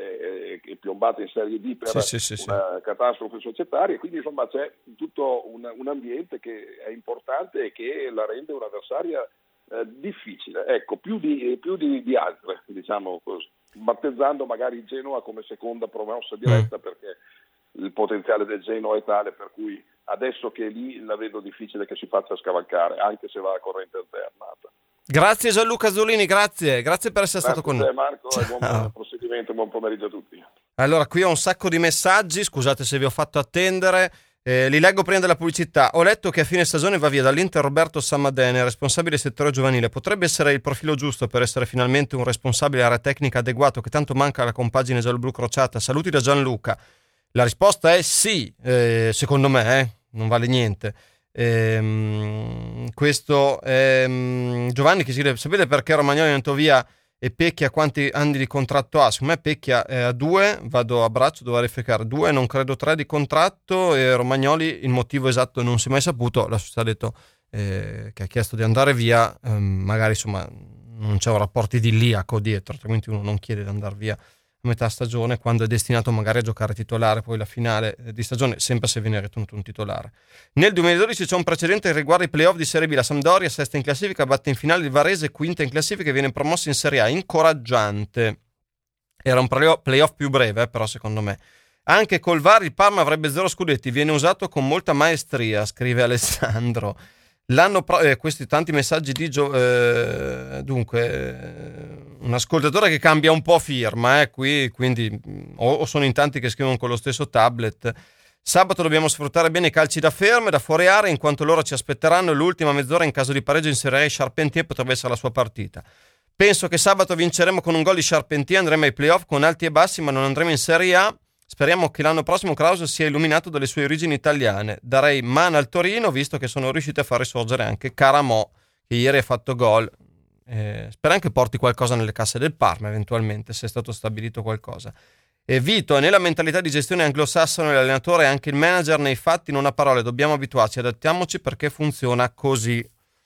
è piombata in Serie D per una catastrofe societaria, quindi insomma c'è tutto un ambiente che è importante e che la rende un'avversaria difficile, ecco, più di altre, diciamo così, battezzando magari Genoa come seconda promossa diretta perché il potenziale del Genoa è tale per cui adesso che è lì la vedo difficile che si faccia scavalcare, anche se va a corrente alternata. Grazie Gianluca Azzolini, grazie per essere stato con noi. Marco, e buon proseguimento, buon pomeriggio a tutti. Allora, qui ho un sacco di messaggi, scusate se vi ho fatto attendere, li leggo prima della pubblicità. Ho letto che a fine stagione va via dall'Inter Roberto Sammadene, responsabile settore giovanile. Potrebbe essere il profilo giusto per essere finalmente un responsabile area tecnica adeguato che tanto manca alla compagine gialloblu crociata? Saluti da Gianluca. La risposta è sì, secondo me, non vale niente. Questo è Giovanni che si chiede: sapete perché Romagnoli è andato via e Pecchia quanti anni di contratto ha? Secondo me Pecchia è a 2, vado a braccio, devo verificare, 2, non credo 3 di contratto, e Romagnoli il motivo esatto non si è mai saputo. La società ha detto che ha chiesto di andare via, magari insomma non c'è un rapporto idilliaco dietro, altrimenti uno non chiede di andare via a metà stagione quando è destinato magari a giocare titolare poi la finale di stagione, sempre se viene ritenuto un titolare. Nel 2012 c'è un precedente che riguarda i playoff di Serie B. La Sampdoria, sesta in classifica, batte in finale il Varese, quinta in classifica, e viene promossa in Serie A. Incoraggiante. Era un playoff più breve, però secondo me. Anche col VAR il Parma avrebbe 0 scudetti, viene usato con molta maestria, scrive Alessandro. Questi tanti messaggi di un ascoltatore che cambia un po' firma qui, quindi o sono in tanti che scrivono con lo stesso tablet. Sabato dobbiamo sfruttare bene i calci da ferme, da fuori area, in quanto loro ci aspetteranno l'ultima mezz'ora. In caso di pareggio in Serie A Charpentier potrebbe essere la sua partita. Penso che sabato vinceremo con un gol di Charpentier, andremo ai playoff con alti e bassi, ma non andremo in Serie A. Speriamo che l'anno prossimo Krause sia illuminato dalle sue origini italiane. Darei mano al Torino, visto che sono riusciti a far risorgere anche Caramò, che ieri ha fatto gol. Spero che porti qualcosa nelle casse del Parma, eventualmente, se è stato stabilito qualcosa. E Vito, nella mentalità di gestione anglosassone, l'allenatore e anche il manager, nei fatti non ha parole. Dobbiamo abituarci, adattiamoci perché funziona così.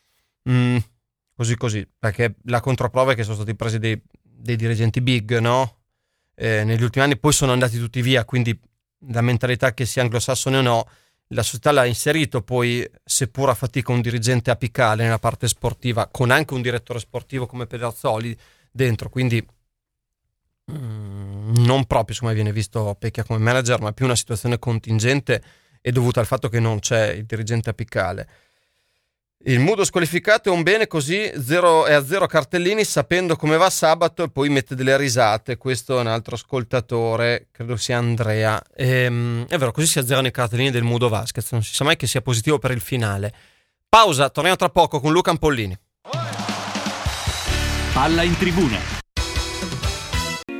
Così. Perché la controprova è che sono stati presi dei dirigenti big, no? Negli ultimi anni poi sono andati tutti via, quindi la mentalità che sia anglosassone o no, la società l'ha inserito poi, seppur a fatica, un dirigente apicale nella parte sportiva, con anche un direttore sportivo come Pedersoli dentro, quindi non proprio come viene visto Pecchia come manager, ma più una situazione contingente e dovuta al fatto che non c'è il dirigente apicale. Il Mudo squalificato è un bene, così è a 0 cartellini, sapendo come va sabato, e poi mette delle risate. Questo è un altro ascoltatore, credo sia Andrea. È vero, così si azzerano i cartellini del Mudo Vasquez, non si sa mai che sia positivo per il finale. Pausa, torniamo tra poco con Luca Palla in tribuna. Sei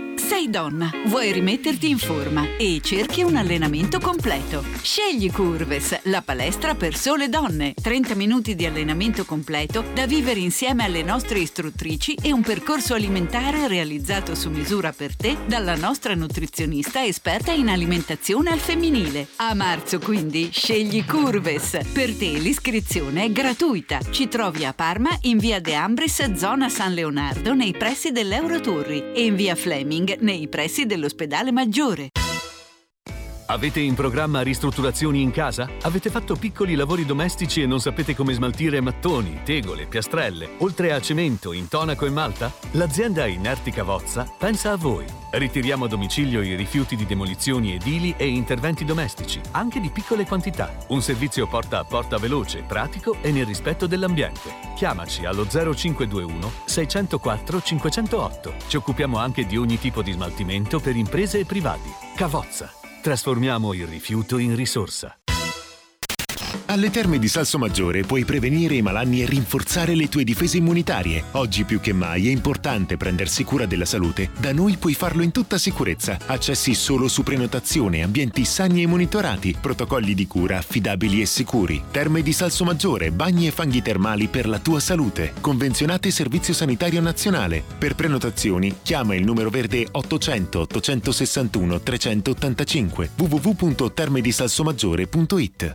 Sei donna, vuoi rimetterti in forma e cerchi un allenamento completo. Scegli Curves, la palestra per sole donne. 30 minuti di allenamento completo da vivere insieme alle nostre istruttrici e un percorso alimentare realizzato su misura per te dalla nostra nutrizionista esperta in alimentazione al femminile. A marzo quindi scegli Curves. Per te l'iscrizione è gratuita. Ci trovi a Parma in via De Ambris, zona San Leonardo, nei pressi dell'Eurotorri, e in via Fleming nei pressi dell'ospedale Maggiore. Avete in programma ristrutturazioni in casa? Avete fatto piccoli lavori domestici e non sapete come smaltire mattoni, tegole, piastrelle, oltre a cemento, intonaco e malta? L'azienda Inerti Cavozza pensa a voi. Ritiriamo a domicilio i rifiuti di demolizioni edili e interventi domestici, anche di piccole quantità. Un servizio porta a porta veloce, pratico e nel rispetto dell'ambiente. Chiamaci allo 0521 604 508. Ci occupiamo anche di ogni tipo di smaltimento per imprese e privati. Cavozza. Trasformiamo il rifiuto in risorsa. Alle Terme di Salsomaggiore puoi prevenire i malanni e rinforzare le tue difese immunitarie. Oggi più che mai è importante prendersi cura della salute. Da noi puoi farlo in tutta sicurezza. Accessi solo su prenotazione, ambienti sani e monitorati, protocolli di cura affidabili e sicuri. Terme di Salsomaggiore, bagni e fanghi termali per la tua salute. Convenzionate Servizio Sanitario Nazionale. Per prenotazioni chiama il numero verde 800 861 385 www.termedisalsomaggiore.it.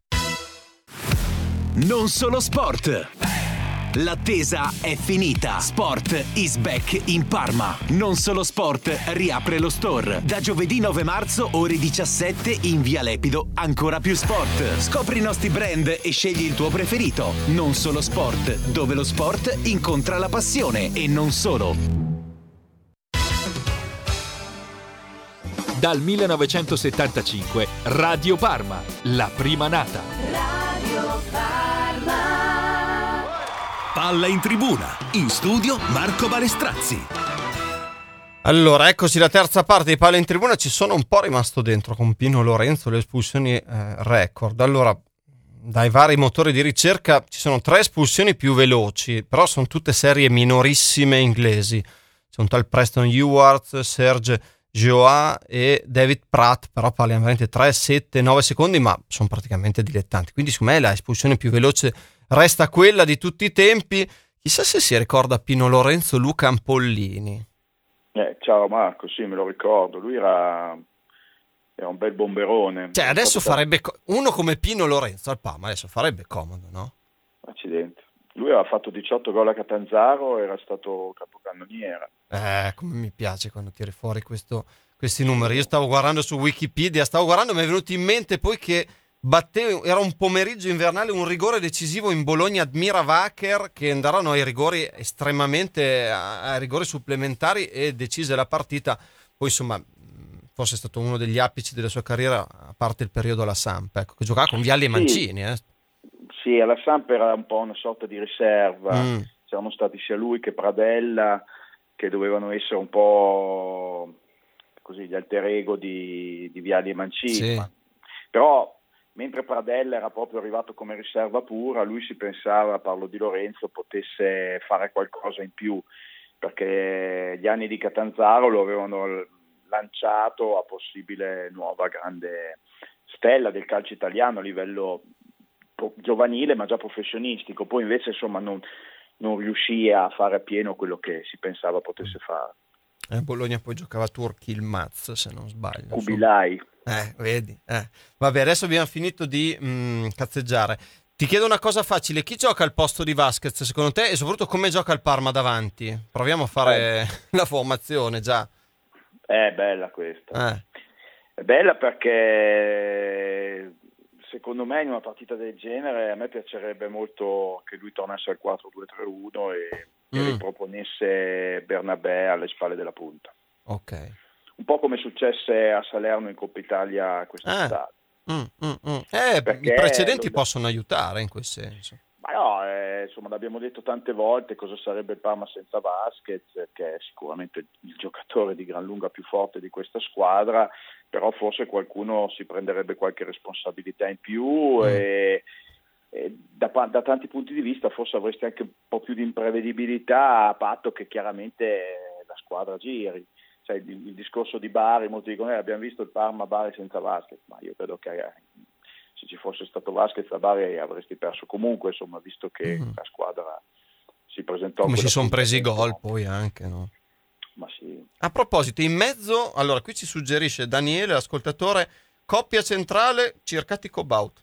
Non solo sport. L'attesa è finita. Sport is back in Parma. Non solo sport riapre lo store. Da giovedì 9 marzo, ore 17, in via Lepido, ancora più sport. Scopri i nostri brand e scegli il tuo preferito. Non solo sport, dove lo sport incontra la passione. E non solo. Dal 1975, Radio Parma, la prima nata. Radio Parma. Palla in tribuna, in studio Marco Balestrazzi. Allora, eccoci la terza parte di Palla in tribuna. Ci sono un po' rimasto dentro con Pino Lorenzo le espulsioni record. Allora, dai vari motori di ricerca ci sono 3 espulsioni più veloci, però sono tutte serie minorissime inglesi. C'è un tal Preston Ewart, Serge Joa e David Pratt, però parliamo veramente 3, 7, 9 secondi, ma sono praticamente dilettanti. Quindi secondo me la espulsione più veloce resta quella di tutti i tempi. Chissà se si ricorda Pino Lorenzo Luca Ampollini. Ciao Marco, sì, me lo ricordo. Lui era un bel bomberone. Cioè adesso farebbe uno come Pino Lorenzo al Parma, adesso farebbe comodo, no? Accidenti. Lui aveva fatto 18 gol a Catanzaro, era stato capocannoniere. Come mi piace quando tiri fuori questi numeri. Io stavo guardando su Wikipedia, mi è venuto in mente poi che era un pomeriggio invernale, un rigore decisivo in Bologna ad Miravacher, che andarono ai rigori estremamente, ai rigori supplementari, e decise la partita. Poi insomma, forse è stato uno degli apici della sua carriera, a parte il periodo alla Samp, ecco, che giocava con Vialli e Mancini. Sì, alla Samp era un po' una sorta di riserva. C'erano stati sia lui che Pradella, che dovevano essere un po' così gli alter ego di Vialli e Mancini. Sì. Però mentre Pradella era proprio arrivato come riserva pura, lui si pensava, parlo di Lorenzo, potesse fare qualcosa in più, perché gli anni di Catanzaro lo avevano lanciato a possibile nuova grande stella del calcio italiano a livello giovanile ma già professionistico. Poi invece insomma non riuscì a fare appieno quello che si pensava potesse fare. Bologna poi giocava Turchi il Maz, se non sbaglio. Kubilai. Vedi. Vabbè, adesso abbiamo finito di cazzeggiare. Ti chiedo una cosa facile: chi gioca al posto di Vasquez secondo te, e soprattutto come gioca il Parma davanti? Proviamo a fare la formazione già. È bella questa. È bella perché secondo me in una partita del genere a me piacerebbe molto che lui tornasse al 4-2-3-1 e riproponesse Bernabé alle spalle della punta. Ok. Un po' come successe a Salerno in Coppa Italia quest'estate. I precedenti possono aiutare in quel senso. Ma no, insomma l'abbiamo detto tante volte, cosa sarebbe il Parma senza Vasquez, che è sicuramente il giocatore di gran lunga più forte di questa squadra, però forse qualcuno si prenderebbe qualche responsabilità in più e da tanti punti di vista forse avresti anche un po' più di imprevedibilità, a patto che chiaramente la squadra giri. sai, il discorso di Bari, molti dicono abbiamo visto il Parma-Bari senza Vasquez, ma io credo che se ci fosse stato Vasquez a Bari avresti perso comunque, insomma, visto che la squadra si presentò... Come si sono presi i gol poi anche, no? Ma sì. A proposito, in mezzo, allora qui ci suggerisce Daniele, l'ascoltatore, coppia centrale Circati-Cobaut.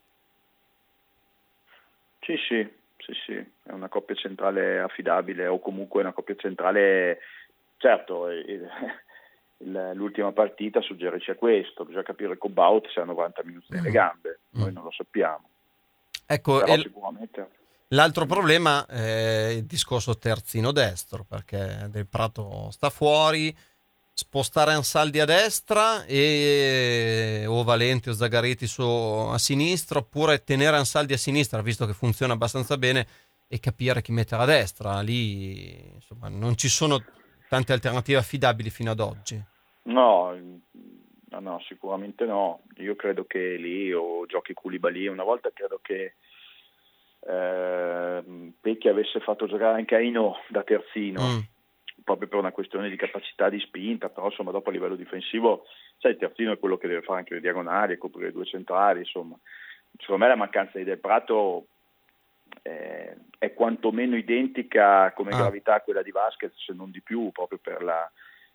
Sì, è una coppia centrale affidabile, o comunque una coppia centrale, certo, l'ultima partita suggerisce questo, bisogna capire Cobaut se ha 90 minuti nelle gambe, noi non lo sappiamo. Ecco, però sicuramente... L'altro problema è il discorso terzino destro, perché Del Prato sta fuori, spostare Ansaldi a destra o Valenti o Zagariti a sinistra, oppure tenere Ansaldi a sinistra, visto che funziona abbastanza bene, e capire chi mettere a destra. Lì insomma non ci sono tante alternative affidabili fino ad oggi. No, sicuramente no. Io credo che lì o giochi Koulibaly. Una volta credo che Pecchi avesse fatto giocare anche Aino da terzino, proprio per una questione di capacità di spinta, però insomma dopo a livello difensivo, sai, il terzino è quello che deve fare anche le diagonali e coprire 2 centrali, insomma. Secondo me la mancanza di Del Prato è quantomeno identica come gravità a quella di Vasquez, se non di più, proprio prima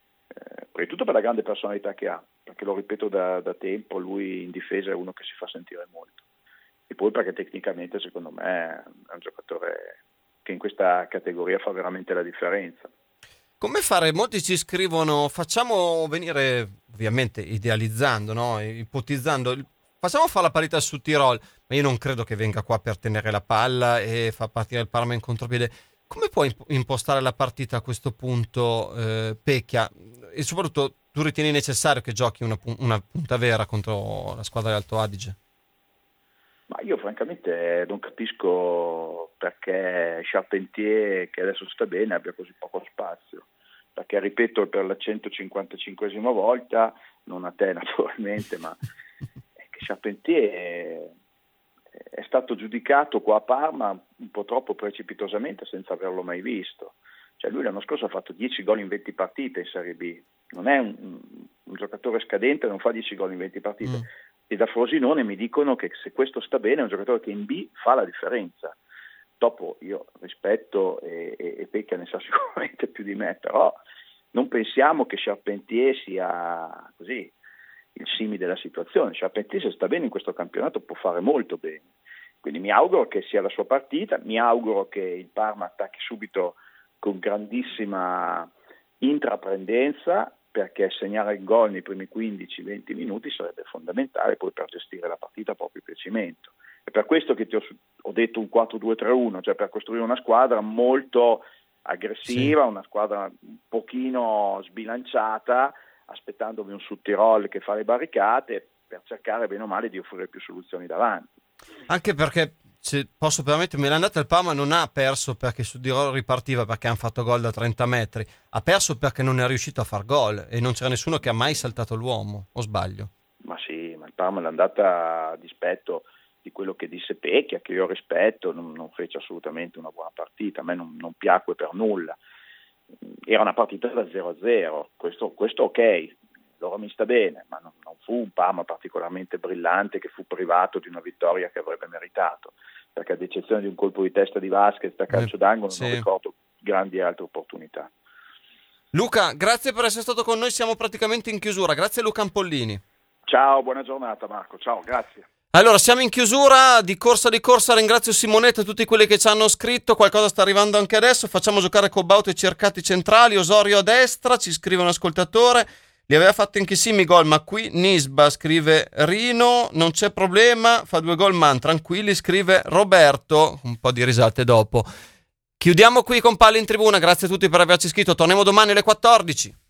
di tutto per la grande personalità che ha, perché lo ripeto da tempo, lui in difesa è uno che si fa sentire molto, e poi perché tecnicamente secondo me è un giocatore che in questa categoria fa veramente la differenza. Come fare? Molti ci scrivono, facciamo venire, ovviamente idealizzando, no? Ipotizzando, facciamo fare la parità su Tirol, ma io non credo che venga qua per tenere la palla e far partire il Parma in contropiede. Come puoi impostare la partita a questo punto, Pecchia? E soprattutto, tu ritieni necessario che giochi una punta vera contro la squadra di Alto Adige? Ma io francamente non capisco perché Charpentier, che adesso sta bene, abbia così poco spazio. Perché, ripeto, per la 155esima volta, non a te naturalmente, ma che Charpentier è stato giudicato qua a Parma un po' troppo precipitosamente senza averlo mai visto. Cioè lui l'anno scorso ha fatto 10 gol in 20 partite in Serie B. Non è un giocatore scadente, non fa 10 gol in 20 partite. E da Frosinone mi dicono che se questo sta bene è un giocatore che in B fa la differenza. Dopo io rispetto e Pecchia ne sa sicuramente più di me, però non pensiamo che Charpentier sia così il simi della situazione. Charpentier, se sta bene in questo campionato, può fare molto bene. Quindi mi auguro che sia la sua partita, mi auguro che il Parma attacchi subito con grandissima intraprendenza, perché segnare il gol nei primi 15-20 minuti sarebbe fondamentale poi per gestire la partita a proprio piacimento. È per questo che ti ho detto un 4-2-3-1, cioè per costruire una squadra molto aggressiva, una squadra un pochino sbilanciata, aspettandomi un Südtirol che fa le barricate, per cercare bene o male di offrire più soluzioni davanti. Anche perché, se posso permettermi, l'andata del Parma non ha perso perché Südtirol ripartiva perché hanno fatto gol da 30 metri, ha perso perché non è riuscito a far gol e non c'era nessuno che ha mai saltato l'uomo, o sbaglio? Ma sì, ma il Parma l'andata a dispetto di quello che disse Pecchia, che io rispetto, non fece assolutamente una buona partita, a me non piacque per nulla. Era una partita da 0-0, questo ok, loro mi sta bene, ma non fu un Parma particolarmente brillante che fu privato di una vittoria che avrebbe meritato, perché ad eccezione di un colpo di testa di Vasquez da calcio d'angolo non ricordo grandi altre opportunità. Luca, grazie per essere stato con noi, siamo praticamente in chiusura, grazie Luca Ampollini. Ciao, buona giornata Marco, ciao, grazie. Allora, siamo in chiusura di corsa, ringrazio Simonetta e tutti quelli che ci hanno scritto, qualcosa sta arrivando anche adesso, facciamo giocare Cobaut e Cercati centrali, Osorio a destra, ci scrive un ascoltatore, li aveva fatti anche Simi gol, ma qui Nisba, scrive Rino, non c'è problema, fa 2 gol man, tranquilli, scrive Roberto, un po' di risate dopo. Chiudiamo qui con Palle in Tribuna, grazie a tutti per averci scritto, torniamo domani alle 14.